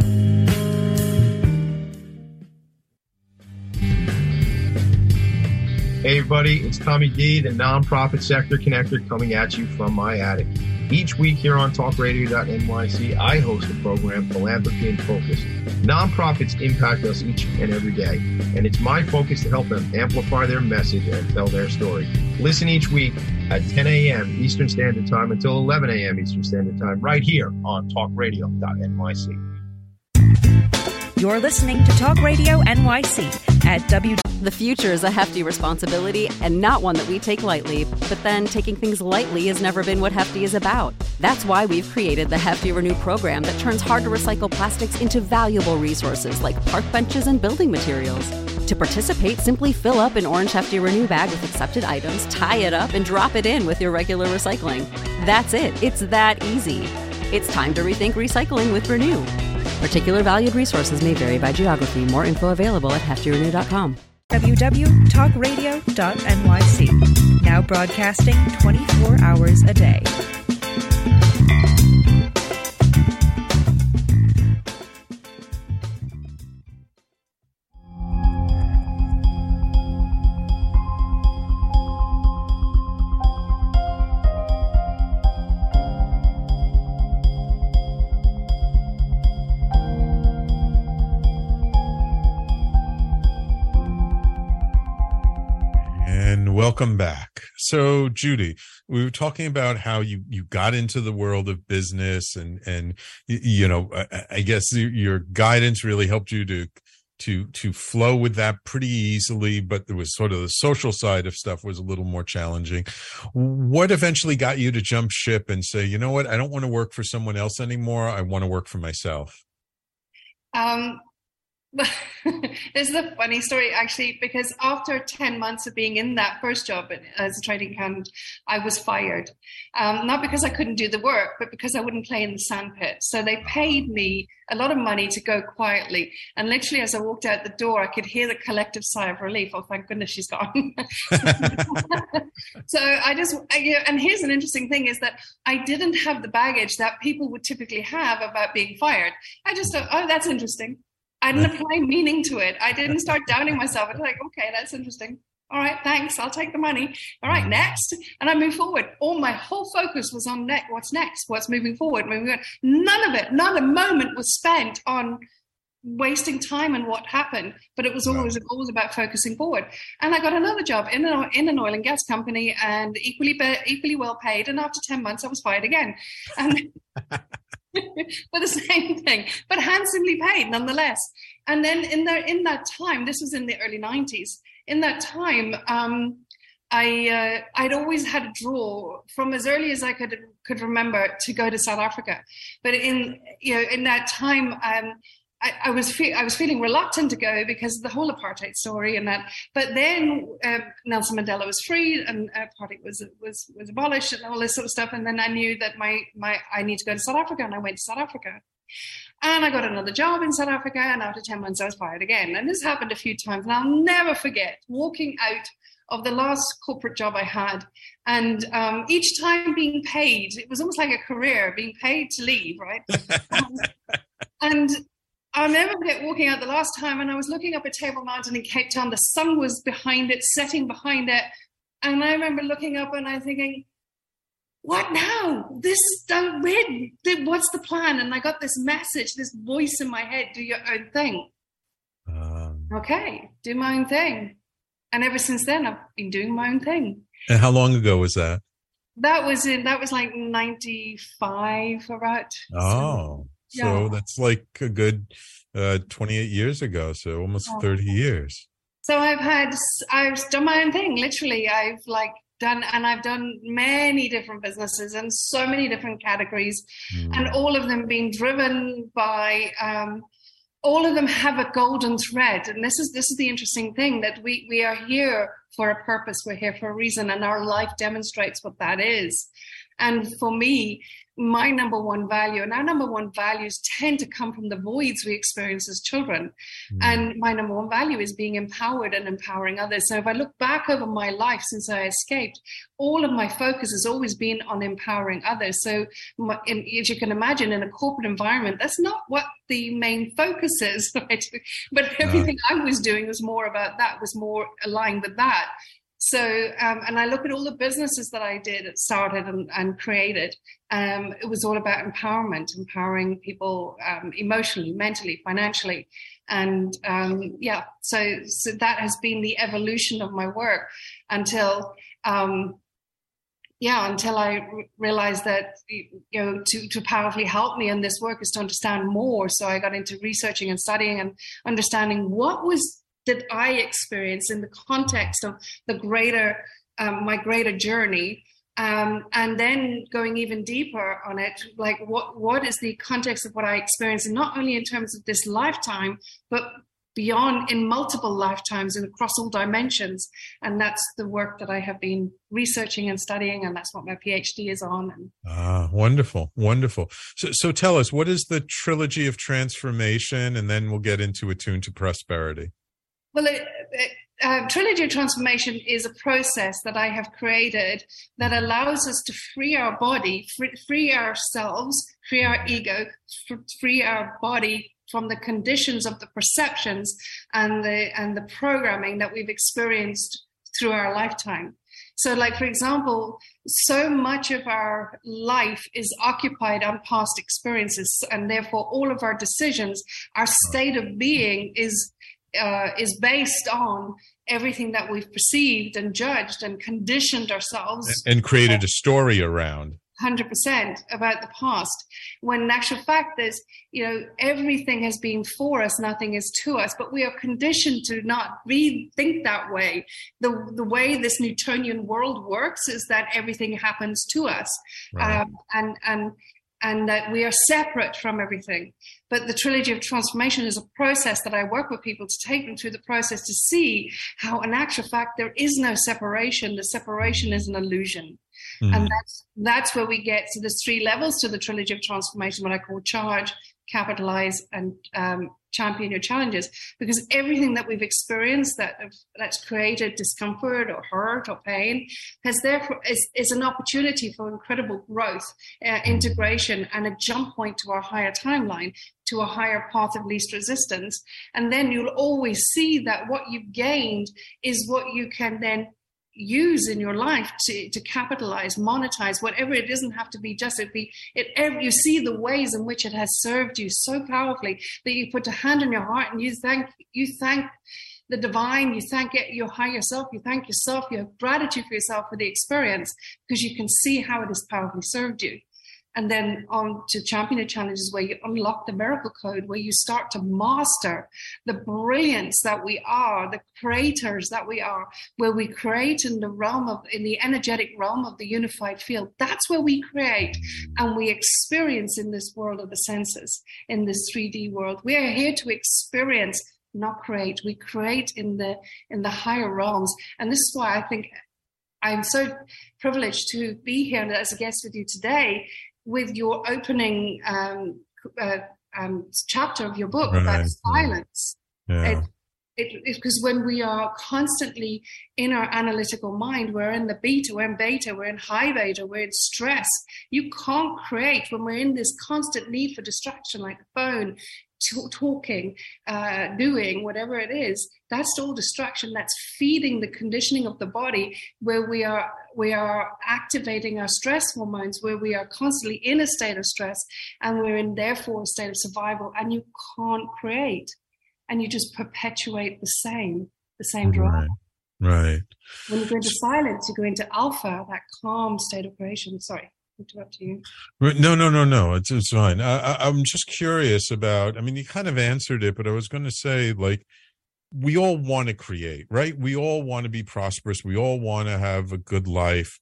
Speaker 5: Hey everybody, it's Tommy D, the Nonprofit Sector Connector, coming at you from my attic. Each week here on talk radio dot N Y C, I host a program, Philanthropy in Focus. Nonprofits impact us each and every day, and it's my focus to help them amplify their message and tell their story. Listen each week at ten a.m. Eastern Standard Time until eleven a.m. Eastern Standard Time, right here on talk radio dot N Y C.
Speaker 10: You're listening to Talk Radio N Y C at W.
Speaker 11: The future is a hefty responsibility and not one that we take lightly, but then taking things lightly has never been what Hefty is about. That's why we've created the Hefty Renew program that turns hard-to-recycle plastics into valuable resources like park benches and building materials. To participate, simply fill up an orange Hefty Renew bag with accepted items, tie it up, and drop it in with your regular recycling. That's it. It's that easy. It's time to rethink recycling with Renew. Particular valued resources may vary by geography. More info available at hefty renew dot com.
Speaker 10: W W talk radio dot N Y C. Now broadcasting twenty-four hours a day.
Speaker 3: Welcome back. So, Judy, we were talking about how you, you got into the world of business and, and, you know, I, I guess your guidance really helped you to, to, to flow with that pretty easily, but there was sort of the social side of stuff was a little more challenging. What eventually got you to jump ship and say, you know what, I don't want to work for someone else anymore. I want to work for myself?
Speaker 4: Um, This is a funny story, actually, because after ten months of being in that first job as a trading accountant, I was fired. Um, not because I couldn't do the work, but because I wouldn't play in the sandpit. So they paid me a lot of money to go quietly. And literally, as I walked out the door, I could hear the collective sigh of relief. Oh, thank goodness she's gone. So I just, I, you know, and here's an interesting thing is that I didn't have the baggage that people would typically have about being fired. I just thought, oh, that's interesting. I didn't apply meaning to it. I didn't start doubting myself. I was like, okay, that's interesting. All right, thanks. I'll take the money. All right, next. And I move forward. All my whole focus was on next. What's next? What's moving forward? Moving forward. None of it, not a moment was spent on wasting time and what happened. But it was always always about focusing forward. And I got another job in an, in an oil and gas company and equally equally well paid. And after ten months, I was fired again. And for the same thing, but handsomely paid nonetheless. And then in the, in that time, this was in the early nineties, in that time, um, I, uh, I'd always had a draw from as early as I could could remember to go to South Africa. But in, you know, in that time, um, I, I was fe- I was feeling reluctant to go because of the whole apartheid story and that. But then um, Nelson Mandela was freed and apartheid was was was abolished and all this sort of stuff. And then I knew that my my I need to go to South Africa, and I went to South Africa. And I got another job in South Africa, and after ten months I was fired again. And this happened a few times, and I'll never forget walking out of the last corporate job I had, and um, each time being paid. It was almost like a career, being paid to leave, right? um, and I'll never forget walking out the last time, and I was looking up at Table Mountain in Cape Town. The sun was behind it, setting behind it. And I remember looking up and I'm thinking, what now? This, uh, where, what's the plan? And I got this message, this voice in my head, do your own thing. Um, okay, do my own thing. And ever since then, I've been doing my own thing.
Speaker 3: And how long ago was that?
Speaker 4: That was in, that was like ninety-five, about.
Speaker 3: Oh. So yeah. That's like a good uh, twenty-eight years ago, so almost oh. thirty years.
Speaker 4: So I've had, I've done my own thing, literally. I've like done, and I've done many different businesses and so many different categories, mm. and all of them being driven by, um, all of them have a golden thread. And this is, this is the interesting thing, that we, we are here for a purpose. We're here for a reason, and our life demonstrates what that is. And for me, my number one value, and our number one values tend to come from the voids we experience as children. Mm. And my number one value is being empowered and empowering others. So if I look back over my life since I escaped, all of my focus has always been on empowering others. So my, in, as you can imagine, in a corporate environment, that's not what the main focus is, right? But everything no. I was doing was more about that, was more aligned with that. So, um, and I look at all the businesses that I did, started and, and created. Um, it was all about empowerment, empowering people um, emotionally, mentally, financially. And um, yeah, so, so that has been the evolution of my work until, um, yeah, until I re- realized that, you know, to, to powerfully help me in this work is to understand more. So I got into researching and studying and understanding what was that I experienced in the context of the greater, um, my greater journey, um, and then going even deeper on it, like what what is the context of what I experienced, and not only in terms of this lifetime, but beyond, in multiple lifetimes and across all dimensions. And that's the work that I have been researching and studying, and that's what my PhD is on. And
Speaker 3: ah, wonderful, wonderful. So, so tell us, what is the Trilogy of Transformation, and then we'll get into Attuned to Prosperity.
Speaker 4: Well, it, it, uh, Trilogy of Transformation is a process that I have created that allows us to free our body, free, free ourselves, free our ego, free our body from the conditions of the perceptions and the and the programming that we've experienced through our lifetime. So, like, for example, so much of our life is occupied on past experiences, and therefore all of our decisions, our state of being is Uh, is based on everything that we've perceived and judged and conditioned ourselves.
Speaker 3: And created a story around.
Speaker 4: one hundred percent about the past. When in actual fact, there's, you know, everything has been for us, nothing is to us, but we are conditioned to not rethink that way. The the way this Newtonian world works is that everything happens to us. Right. Um, and, and, and that we are separate from everything. But the Trilogy of Transformation is a process that I work with people to take them through the process to see how, in actual fact, there is no separation. The separation is an illusion. Mm-hmm. And that's that's where we get to the three levels to the Trilogy of Transformation, what I call charge, capitalize, and um, champion your challenges. Because everything that we've experienced that that's created discomfort or hurt or pain has therefore is, is an opportunity for incredible growth, uh, integration, and a jump point to our higher timeline, to a higher path of least resistance. And then you'll always see that what you've gained is what you can then use in your life to, to capitalize, monetize, whatever. It doesn't have to be just, it be, it, you see the ways in which it has served you so powerfully that you put a hand on your heart and you thank, you thank the divine, you thank it, your higher self, you thank yourself, you have gratitude for yourself for the experience, because you can see how it has powerfully served you. And then on to Champion of Challenges, where you unlock the miracle code, where you start to master the brilliance that we are, the creators that we are, where we create in the realm of, in the energetic realm of the unified field. That's where we create and we experience in this world of the senses, in this three D world. We are here to experience, not create. We create in the in the higher realms. And this is why I think I'm so privileged to be here as a guest with you today, with your opening um, uh, um, chapter of your book, right, about silence.
Speaker 3: Yeah.
Speaker 4: It, because when we are constantly in our analytical mind, we're in the beta, we're in beta, we're in high beta, we're in stress. You can't create when we're in this constant need for distraction, like the phone, t- talking, uh, doing, whatever it is. That's all distraction. That's feeding the conditioning of the body, where we are we are activating our stress hormones, where we are constantly in a state of stress, and we're in therefore a state of survival. And you can't create. And you just perpetuate the same, the same drama.
Speaker 3: Right. right.
Speaker 4: When you go into silence, you go into alpha, that calm state of creation. Sorry, interrupt you.
Speaker 3: No, no, no, no. It's it's fine. I, I, I'm just curious about. I mean, you kind of answered it, but I was going to say, like, we all want to create, right? We all want to be prosperous. We all want to have a good life,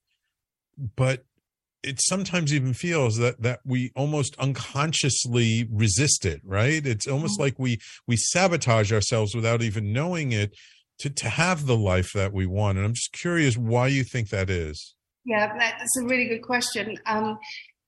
Speaker 3: but it sometimes even feels that that we almost unconsciously resist it, right? It's almost mm-hmm. like we we sabotage ourselves without even knowing it to to have the life that we want. And I'm just curious why you think that is.
Speaker 4: Yeah, that's a really good question. Um,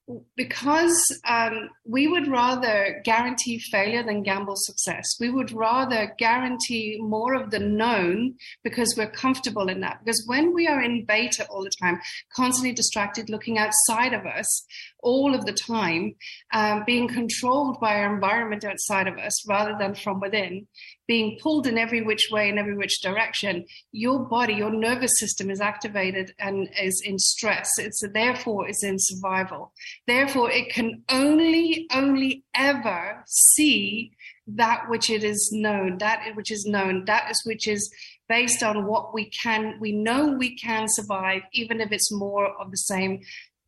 Speaker 4: because um, we would rather guarantee failure than gamble success. We would rather guarantee more of the known because we're comfortable in that. Because when we are in beta all the time, constantly distracted, looking outside of us all of the time, um, being controlled by our environment outside of us rather than from within, being pulled in every which way, in every which direction, your body, your nervous system is activated and is in stress. It's therefore is in survival. Therefore, it can only, only ever see that which it is known, that which is known, that is which is based on what we can, we know we can survive, even if it's more of the same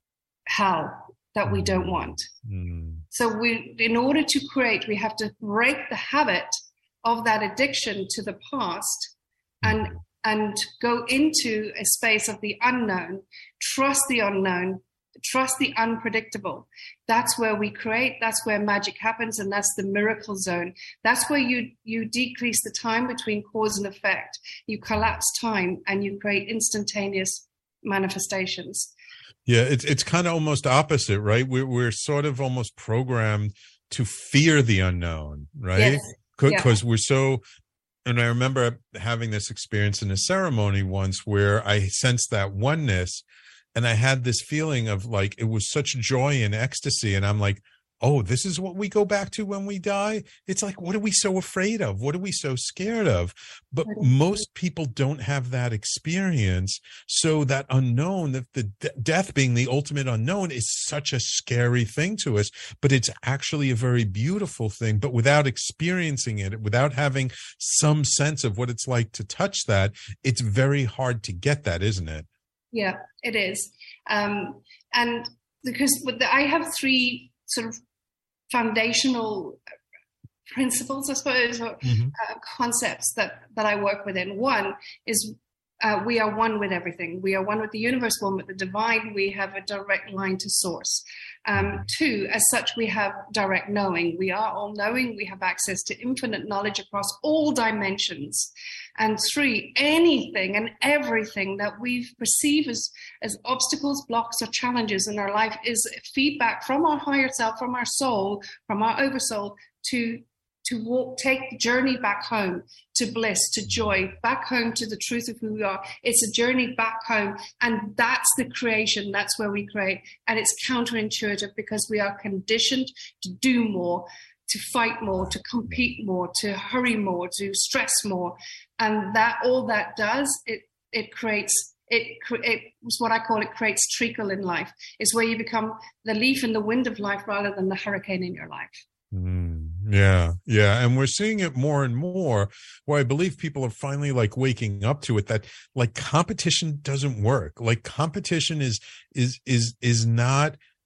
Speaker 4: hell that we don't want. Mm. So we, in order to create, we have to break the habit of that addiction to the past and and go into a space of the unknown, trust the unknown, trust the unpredictable. That's where we create, that's where magic happens, and that's the miracle zone. That's where you you decrease the time between cause and effect. You collapse time and you create instantaneous manifestations.
Speaker 3: Yeah, it's it's kind of almost opposite, right? We're we're sort of almost programmed to fear the unknown, right?
Speaker 4: Yes.
Speaker 3: Because yeah. we're so, and I remember having this experience in a ceremony once where I sensed that oneness, and I had this feeling of like, it was such joy and ecstasy. And I'm like, oh, this is what we go back to when we die. It's like, what are we so afraid of? What are we so scared of? But most people don't have that experience. So that unknown, that the d- death being the ultimate unknown, is such a scary thing to us, but it's actually a very beautiful thing. But without experiencing it, without having some sense of what it's like to touch that, it's very hard to get that, isn't it?
Speaker 4: Yeah, it is. Um, and because with the, I have three sort of foundational principles, I suppose, or mm-hmm. uh, concepts that, that I work within. One is uh, we are one with everything. We are one with the universe, one with the divine. We have a direct line to source. Um, two, as such, we have direct knowing. We are all knowing. We have access to infinite knowledge across all dimensions. And three, anything and everything that we perceive as, as obstacles, blocks, or challenges in our life is feedback from our higher self, from our soul, from our oversoul to to walk, take the journey back home to bliss, to joy, back home to the truth of who we are. It's a journey back home. And that's the creation. That's where we create. And it's counterintuitive because we are conditioned to do more, to fight more, to compete more, to hurry more, to stress more. And that all that does, it it creates, it it's what I call it creates treacle in life. It's where you become the leaf in the wind of life rather than the hurricane in your life.
Speaker 3: Mm, yeah, yeah. And we're seeing it more and more where I believe people are finally like waking up to it, that like competition doesn't work. Like competition is, is, is, is not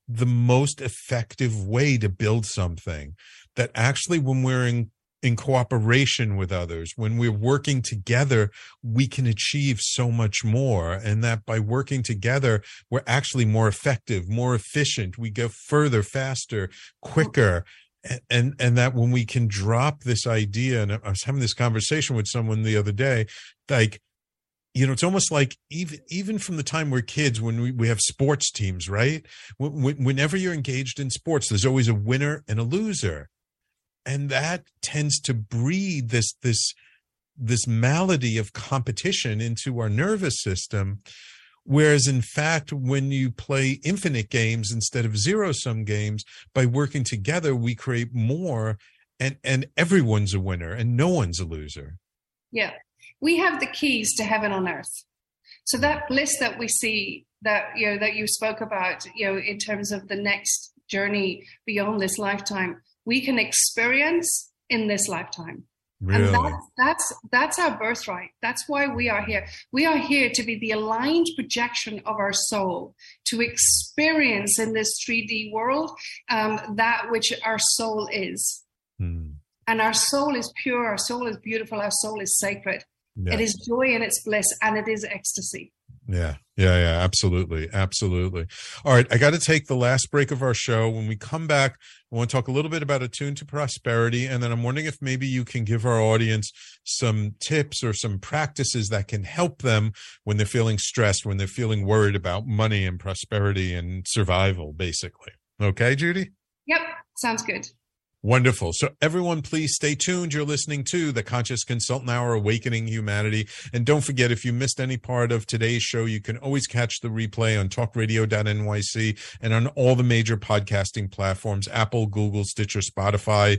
Speaker 3: the most effective way to build something. That actually, when we're in, in cooperation with others, when we're working together, we can achieve so much more. And that by working together, we're actually more effective, more efficient. We go further, faster, quicker. And, and, and that when we can drop this idea, and I was having this conversation with someone the other day, like, you know, it's almost like even even from the time we're kids, when we, we have sports teams, right? When, whenever you're engaged in sports, there's always a winner and a loser. And that tends to breed this this this malady of competition into our nervous system. Whereas, in fact, when you play infinite games instead of zero-sum games, by working together, we create more, and, and everyone's a winner and no one's a loser.
Speaker 4: Yeah. We have the keys to heaven on earth. So that bliss that we see, that, you know, that you spoke about, you know, in terms of the next journey beyond this lifetime, we can experience in this lifetime.
Speaker 3: Really?
Speaker 4: And that's, that's, that's our birthright. That's why we are here. We are here to be the aligned projection of our soul, to experience in this three D world um, that which our soul is. Hmm. And our soul is pure, our soul is beautiful, our soul is sacred. Yeah. It is joy and it's bliss, and it is ecstasy.
Speaker 3: Yeah, yeah, yeah, absolutely, absolutely. All right, I got to take the last break of our show. When we come back, I want to talk a little bit about Attune to Prosperity, and then I'm wondering if maybe you can give our audience some tips or some practices that can help them when they're feeling stressed, when they're feeling worried about money and prosperity and survival, basically. Okay, Judy?
Speaker 4: Yep, sounds good.
Speaker 3: Wonderful. So everyone, please stay tuned. You're listening to the Conscious Consultant Hour, Awakening Humanity. And don't forget, if you missed any part of today's show, you can always catch the replay on talk radio dot N Y C and on all the major podcasting platforms, Apple, Google, Stitcher, Spotify,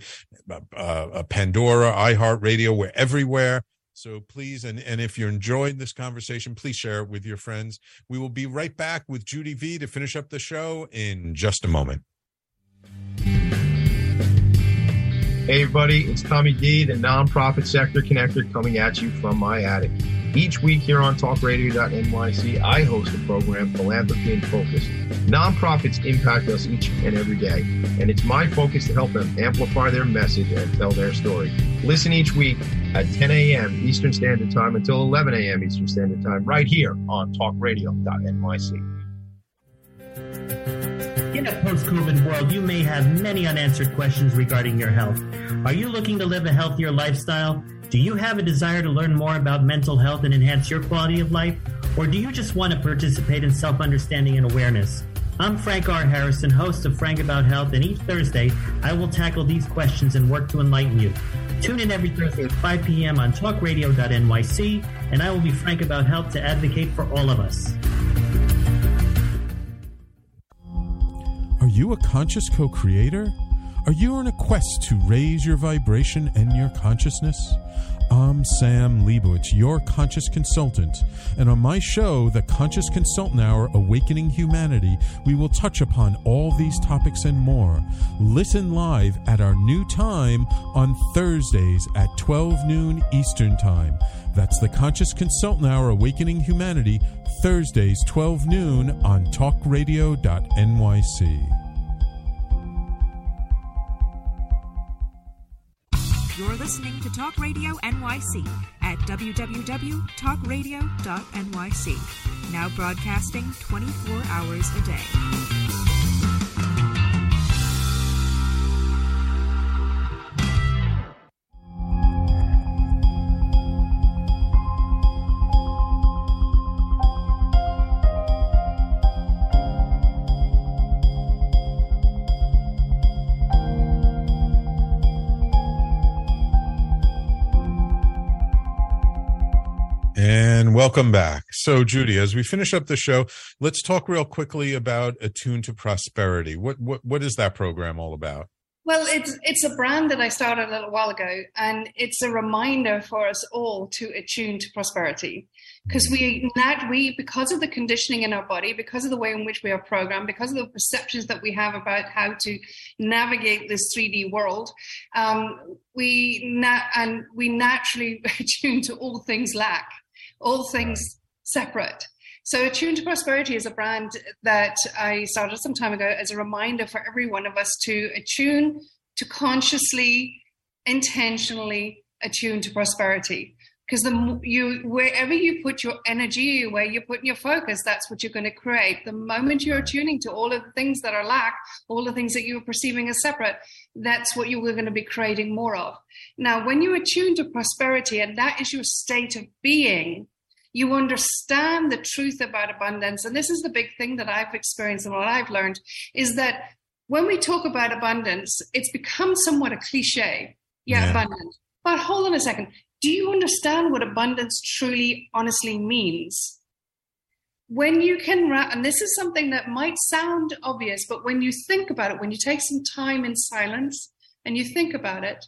Speaker 3: uh, Pandora, iHeartRadio. We're everywhere. So please, and, and if you're enjoying this conversation, please share it with your friends. We will be right back with Judy V to finish up the show in just a moment.
Speaker 12: Hey everybody, it's Tommy D, the nonprofit sector connector, coming at you from my attic. Each week here on talk radio dot N Y C, I host a program, Philanthropy in Focus. Nonprofits impact us each and every day, and it's my focus to help them amplify their message and tell their story. Listen each week at ten a.m. Eastern Standard Time until eleven a.m. Eastern Standard Time, right here on talk radio dot N Y C.
Speaker 13: In a post-COVID world, you may have many unanswered questions regarding your health. Are you looking to live a healthier lifestyle? Do you have a desire to learn more about mental health and enhance your quality of life? Or do you just want to participate in self-understanding and awareness? I'm Frank R. Harrison, host of Frank About Health, and each Thursday, I will tackle these questions and work to enlighten you. Tune in every Thursday at five p.m. on talk radio dot N Y C, and I will be Frank About Health to advocate for all of us.
Speaker 3: Are you a conscious co-creator? Are you on a quest to raise your vibration and your consciousness? I'm Sam Leibowitz, your conscious consultant, and on my show, The Conscious Consultant Hour, Awakening Humanity, we will touch upon all these topics and more. Listen live at our new time on Thursdays at twelve noon Eastern Time. That's The Conscious Consultant Hour, Awakening Humanity, Thursdays, twelve noon on talk radio dot N Y C.
Speaker 10: You're listening to Talk Radio N Y C at w w w dot talk radio dot N Y C. Now broadcasting twenty-four hours a day.
Speaker 3: And welcome back. So, Judy, as we finish up the show, let's talk real quickly about Attune to Prosperity. What what what is that program all about?
Speaker 4: Well, it's it's a brand that I started a little while ago, and it's a reminder for us all to attune to prosperity. Because we, that we, because of the conditioning in our body, because of the way in which we are programmed, because of the perceptions that we have about how to navigate this three D world, um, we na- and we naturally attune to all things lack, all things separate. So Attune to Prosperity is a brand that I started some time ago as a reminder for every one of us to attune, to consciously, intentionally attune to prosperity. Because the you wherever you put your energy, where you're putting your focus, that's what you're going to create. The moment you're attuning to all of the things that are lack, all the things that you're perceiving as separate, that's what you're going to be creating more of. Now, when you attune to prosperity, and that is your state of being, you understand the truth about abundance. And this is the big thing that I've experienced and what I've learned is that when we talk about abundance, it's become somewhat a cliche. Yeah, yeah. Abundance. But hold on a second. Do you understand what abundance truly, honestly means? When you can, and this is something that might sound obvious, but when you think about it, when you take some time in silence and you think about it,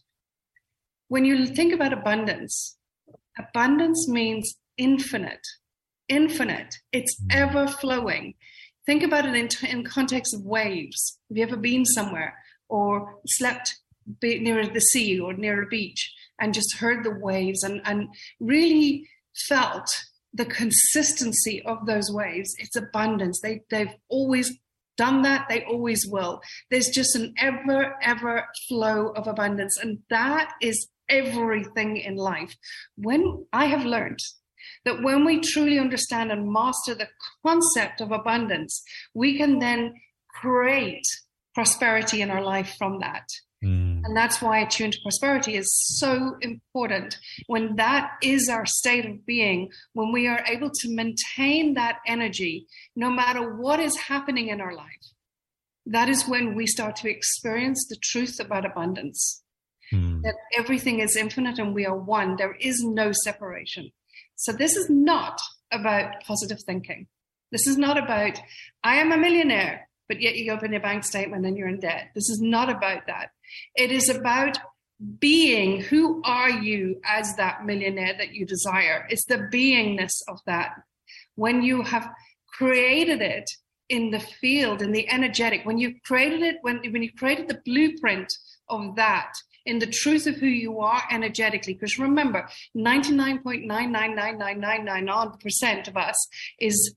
Speaker 4: when you think about abundance, abundance means infinite, infinite. It's ever flowing. Think about it in, in context of waves. Have you ever been somewhere or slept near the sea or near a beach and just heard the waves and, and really felt the consistency of those waves? It's abundance. They, they've always done that. They always will. There's just an ever, ever flow of abundance. And that is everything in life. When I have learned that when we truly understand and master the concept of abundance, we can then create prosperity in our life from that. Mm. And that's why Attune to Prosperity is so important. When that is our state of being, when we are able to maintain that energy, no matter what is happening in our life, that is when we start to experience the truth about abundance. Mm. That everything is infinite and we are one. There is no separation. So this is not about positive thinking. This is not about, I am a millionaire, but yet you open your bank statement and you're in debt. This is not about that. It is about being, who are you as that millionaire that you desire? It's the beingness of that. When you have created it in the field, in the energetic, when you created it, when, when you created the blueprint of that, in the truth of who you are energetically, because remember, ninety-nine point nine nine nine nine nine nine percent of us is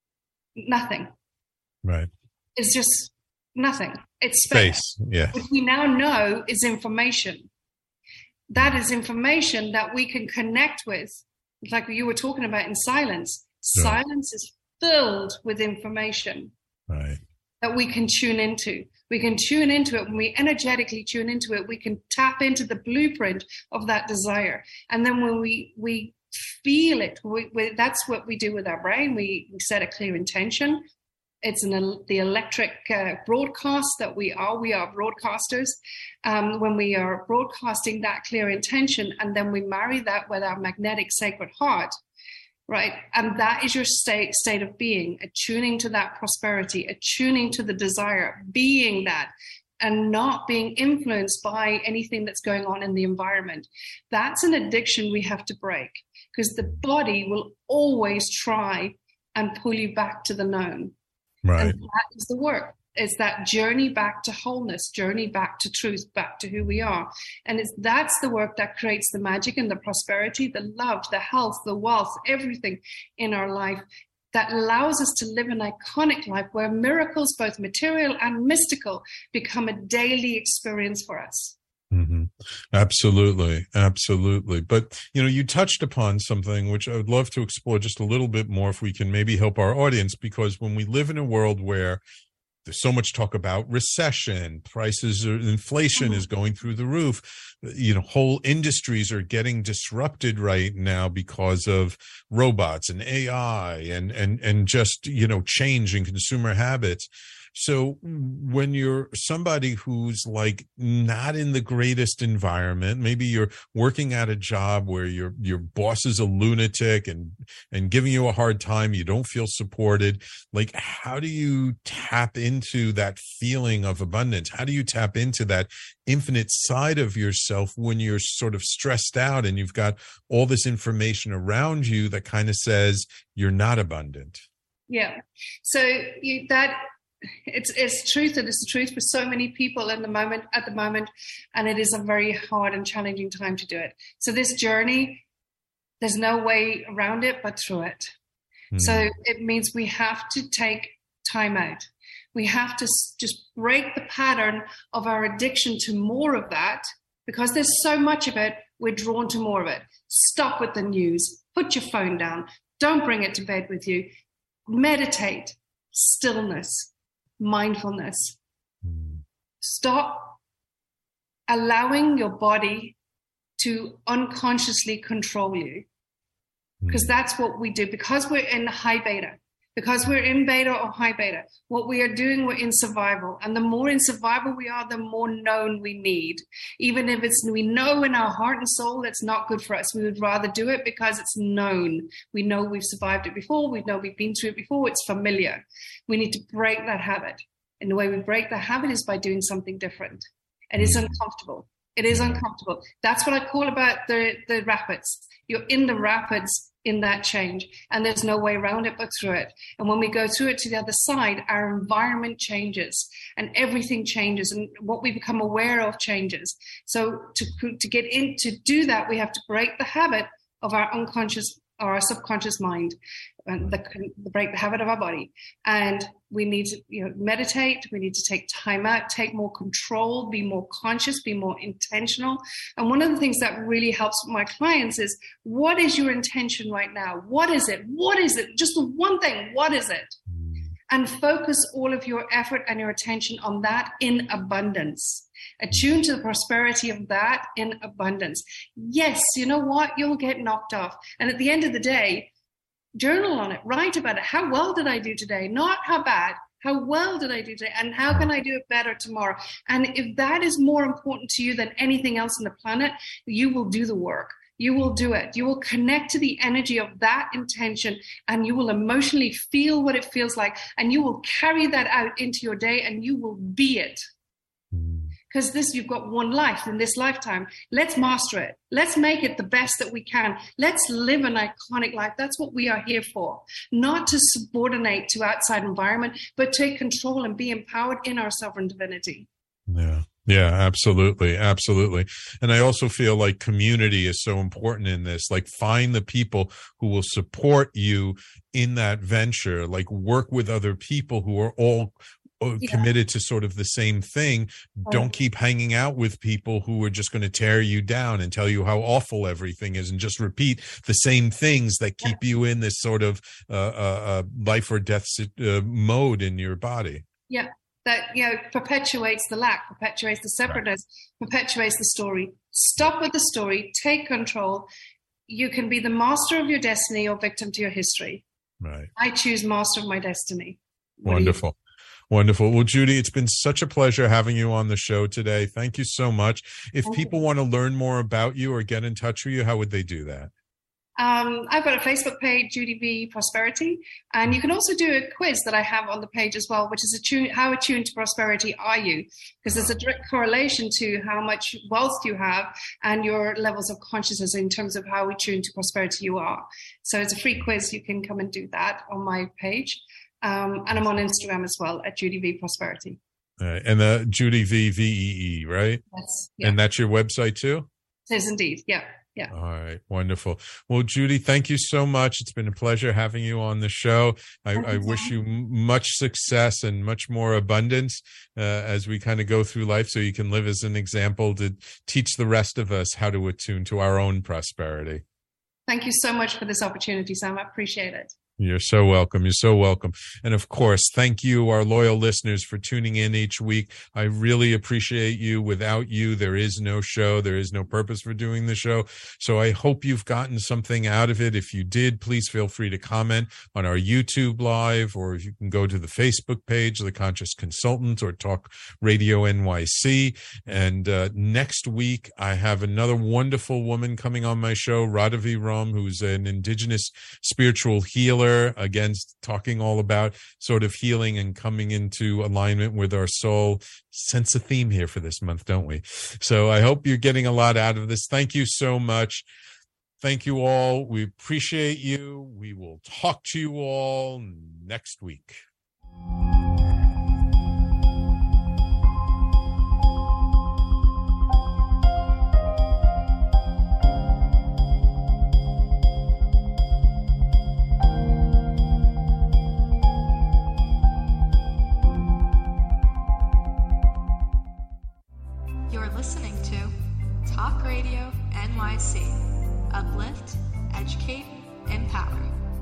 Speaker 4: nothing.
Speaker 3: Right.
Speaker 4: It's just nothing. It's space.
Speaker 3: Space, yeah.
Speaker 4: What we now know is information. That is information that we can connect with, like you were talking about in silence. Right. Silence is filled with information.
Speaker 3: Right.
Speaker 4: That we can tune into. We can tune into it. When we energetically tune into it, we can tap into the blueprint of that desire. And then when we we feel it, we, we, that's what we do with our brain. We, we set a clear intention. It's an, the electric uh, broadcast that we are. We are broadcasters. Um, when we are broadcasting that clear intention, and then we marry that with our magnetic sacred heart, right? And that is your state state of being, attuning to that prosperity, attuning to the desire, being that, and not being influenced by anything that's going on in the environment. That's an addiction we have to break, because the body will always try and pull you back to the known.
Speaker 3: Right.
Speaker 4: And that is the work. It's that journey back to wholeness, journey back to truth, back to who we are. And it's that's the work that creates the magic and the prosperity, the love, the health, the wealth, everything in our life that allows us to live an iconic life where miracles, both material and mystical, become a daily experience for us.
Speaker 3: Mm-hmm. Absolutely. Absolutely. But, you know, you touched upon something which I would love to explore just a little bit more if we can maybe help our audience, because when we live in a world where there's so much talk about recession, prices, or inflation mm-hmm. is going through the roof, you know, whole industries are getting disrupted right now because of robots and A I and, and, and just, you know, change in consumer habits. So when you're somebody who's like not in the greatest environment, maybe you're working at a job where your your boss is a lunatic and and giving you a hard time, you don't feel supported. Like, how do you tap into that feeling of abundance? How do you tap into that infinite side of yourself when you're sort of stressed out and you've got all this information around you that kind of says you're not abundant?
Speaker 4: Yeah. So you, that It's it's truth, and it's the truth for so many people in the moment at the moment, and it is a very hard and challenging time to do it. So this journey, there's no way around it but through it.
Speaker 3: Mm.
Speaker 4: So it means we have to take time out. We have to just break the pattern of our addiction to more of that, because there's so much of it, we're drawn to more of it. Stop with the news. Put your phone down. Don't bring it to bed with you. Meditate, stillness, mindfulness.
Speaker 3: Mm.
Speaker 4: Stop allowing your body to unconsciously control you, because that's what we do. Because we're in high beta, because we're in beta or high beta, what we are doing, we're in survival. And the more in survival we are, the more known we need. Even if it's, we know in our heart and soul it's not good for us, we would rather do it because it's known. We know we've survived it before. We know we've been through it before. It's familiar. We need to break that habit. And the way we break that habit is by doing something different. And it's uncomfortable. It is uncomfortable. That's what I call about the, the rapids. You're in the rapids in that change, and there's no way around it but through it. And when we go through it to the other side, our environment changes and everything changes, and what we become aware of changes. So to to get in, to do that, we have to break the habit of our unconscious or our subconscious mind, and the, the break the habit of our body. And we need to, you know, meditate. We need to take time out, take more control, be more conscious, be more intentional. And one of the things that really helps my clients is, what is your intention right now? What is it? What is it? Just the one thing. What is it? And focus all of your effort and your attention on that in abundance. Attune to the prosperity of that in abundance. Yes, you know what? You'll get knocked off. And at the end of the day, journal on it, write about it. How well did I do today? Not how bad. How well did I do today? And how can I do it better tomorrow? And if that is more important to you than anything else on the planet, you will do the work. You will do it. You will connect to the energy of that intention, and you will emotionally feel what it feels like. And you will carry that out into your day, and you will be it. Because this, you've got one life in this lifetime. Let's master it. Let's make it the best that we can. Let's live an iconic life. That's what we are here for. Not to subordinate to outside environment, but take control and be empowered in our sovereign divinity.
Speaker 3: Yeah. Yeah, absolutely. Absolutely. And I also feel like community is so important in this. Like, find the people who will support you in that venture. Like, work with other people who are all Yeah. committed to sort of the same thing. Don't keep hanging out with people who are just going to tear you down and tell you how awful everything is, and just repeat the same things that keep yeah. you in this sort of uh, uh, life or death uh, mode in your body.
Speaker 4: Yeah, that, you know, perpetuates the lack, perpetuates the separateness, right. perpetuates the story. Stop with the story. Take control. You can be the master of your destiny or victim to your history.
Speaker 3: Right.
Speaker 4: I choose master of my destiny. What
Speaker 3: Wonderful. Wonderful. Well, Judy, it's been such a pleasure having you on the show today. Thank you so much. If
Speaker 4: Thank
Speaker 3: people
Speaker 4: you.
Speaker 3: want to learn more about you or get in touch with you, how would they do that?
Speaker 4: Um, I've got a Facebook page, Judy V Prosperity, and you can also do a quiz that I have on the page as well, which is attune, how attuned to prosperity are you? Because there's a direct correlation to how much wealth you have and your levels of consciousness in terms of how attuned to prosperity you are. So it's a free quiz. You can come and do that on my page. Um, and I'm on Instagram as well at Judy V Prosperity.
Speaker 3: All right. And the Judy V V E E, right?
Speaker 4: Yes. Yeah.
Speaker 3: And that's your website too?
Speaker 4: It is indeed. Yeah. Yeah.
Speaker 3: All right. Wonderful. Well, Judy, thank you so much. It's been a pleasure having you on the show. I, I wish you much success and much more abundance uh, as we kind of go through life, so you can live as an example to teach the rest of us how to attune to our own prosperity.
Speaker 4: Thank you so much for this opportunity, Sam. I appreciate it.
Speaker 3: You're so welcome. You're so welcome. And of course, thank you, our loyal listeners, for tuning in each week. I really appreciate you. Without you, there is no show. There is no purpose for doing the show. So I hope you've gotten something out of it. If you did, please feel free to comment on our YouTube live, or if you can go to the Facebook page, The Conscious Consultant, or Talk Radio N Y C. And uh, next week, I have another wonderful woman coming on my show, Radhavi Ram, who's an indigenous spiritual healer. Again, talking all about sort of healing and coming into alignment with our soul. Sense a theme here for this month, don't we? So I hope you're getting a lot out of this. Thank you so much. Thank you all. We appreciate you. We will talk to you all next week.
Speaker 7: Y C. Uplift, educate, empower.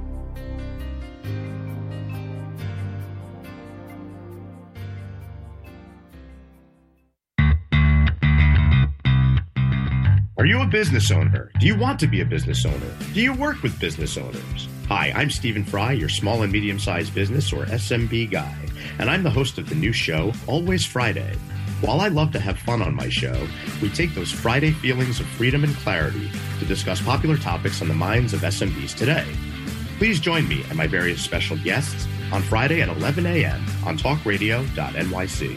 Speaker 5: Are you a business owner? Do you want to be a business owner? Do you work with business owners? Hi, I'm Stephen Fry, your small and medium-sized business or S M B guy, and I'm the host of the new show, Always Friday. While I love to have fun on my show, we take those Friday feelings of freedom and clarity to discuss popular topics on the minds of S M Bs today. Please join me and my various special guests on Friday at eleven a.m. on talk radio dot N Y C.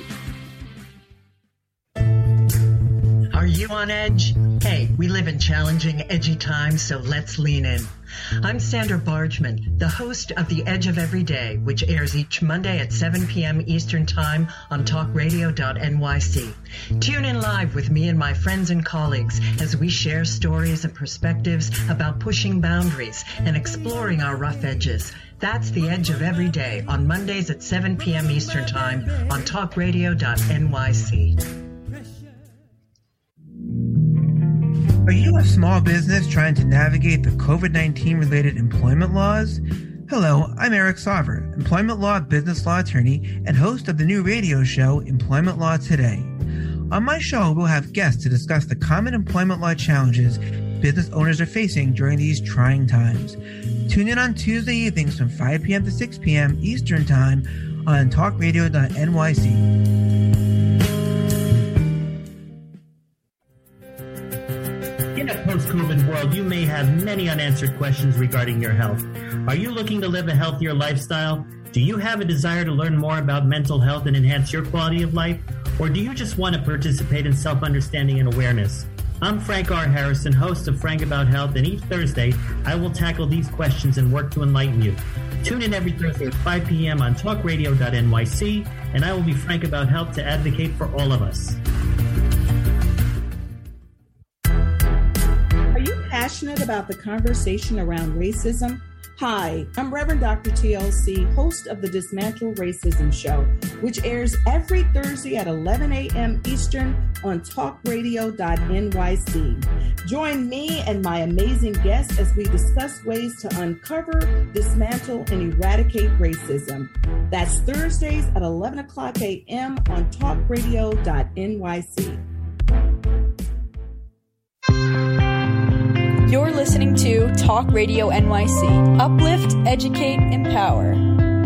Speaker 6: Are you on edge? Hey, we live in challenging, edgy times, so let's lean in. I'm Sandra Bargman, the host of The Edge of Every Day, which airs each Monday at seven p.m. Eastern Time on talk radio dot N Y C. Tune in live with me and my friends and colleagues as we share stories and perspectives about pushing boundaries and exploring our rough edges. That's The Edge of Every Day on Mondays at seven p.m. Eastern Time on talk radio dot N Y C.
Speaker 9: Are you a small business trying to navigate the covid nineteen related employment laws? Hello, I'm Eric Sauver, employment law business law attorney and host of the new radio show, Employment Law Today. On my show, we'll have guests to discuss the common employment law challenges business owners are facing during these trying times. Tune in on Tuesday evenings from five p.m. to six p.m. Eastern Time on talk radio dot N Y C.
Speaker 13: In a post-COVID world, you may have many unanswered questions regarding your health. Are you looking to live a healthier lifestyle? Do you have a desire to learn more about mental health and enhance your quality of life? Or do you just want to participate in self-understanding and awareness? I'm Frank R. Harrison, host of Frank About Health, and each Thursday, I will tackle these questions and work to enlighten you. Tune in every Thursday at five p.m. on talk radio dot N Y C, and I will be frank about health to advocate for all of us.
Speaker 8: Passionate about the conversation around racism? Hi, I'm Reverend Doctor T L C, host of the Dismantle Racism Show, which airs every Thursday at eleven a.m. Eastern on talk radio dot N Y C. Join me and my amazing guests as we discuss ways to uncover, dismantle, and eradicate racism. That's Thursdays at eleven o'clock a.m. on talk radio dot N Y C.
Speaker 7: You're listening to Talk Radio N Y C. Uplift, educate, empower.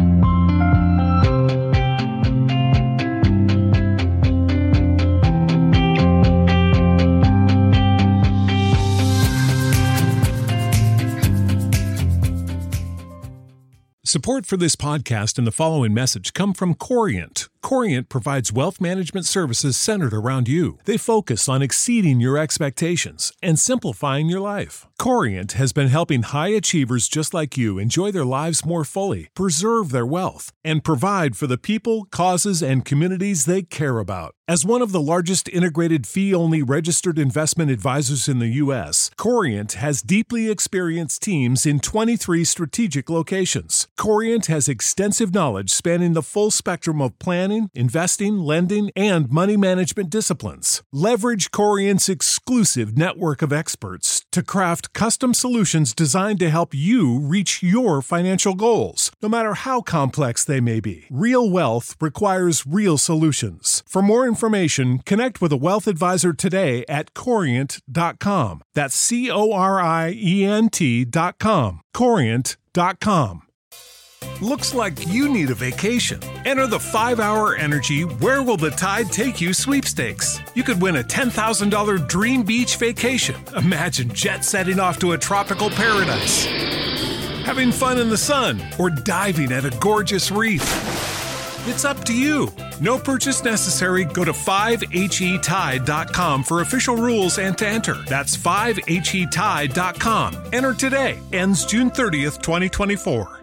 Speaker 2: Support for this podcast and the following message come from Corient. Corient provides wealth management services centered around you. They focus on exceeding your expectations and simplifying your life. Corient has been helping high achievers just like you enjoy their lives more fully, preserve their wealth, and provide for the people, causes, and communities they care about. As one of the largest integrated fee-only registered investment advisors in the U S, Corient has deeply experienced teams in twenty-three strategic locations. Corient has extensive knowledge spanning the full spectrum of planning, investing, lending, and money management disciplines. Leverage Corient's exclusive network of experts to craft custom solutions designed to help you reach your financial goals, no matter how complex they may be. Real wealth requires real solutions. For more information, connect with a wealth advisor today at corient dot com. That's C O R I E N T dot com. corient dot com. Looks like you need a vacation. Enter the five-hour Energy Where Will the Tide Take You sweepstakes. You could win a ten thousand dollars dream beach vacation. Imagine jet-setting off to a tropical paradise, having fun in the sun, or diving at a gorgeous reef. It's up to you. No purchase necessary. Go to five H E tide dot com for official rules and to enter. That's five H E tide dot com. Enter today. Ends June thirtieth, twenty twenty-four.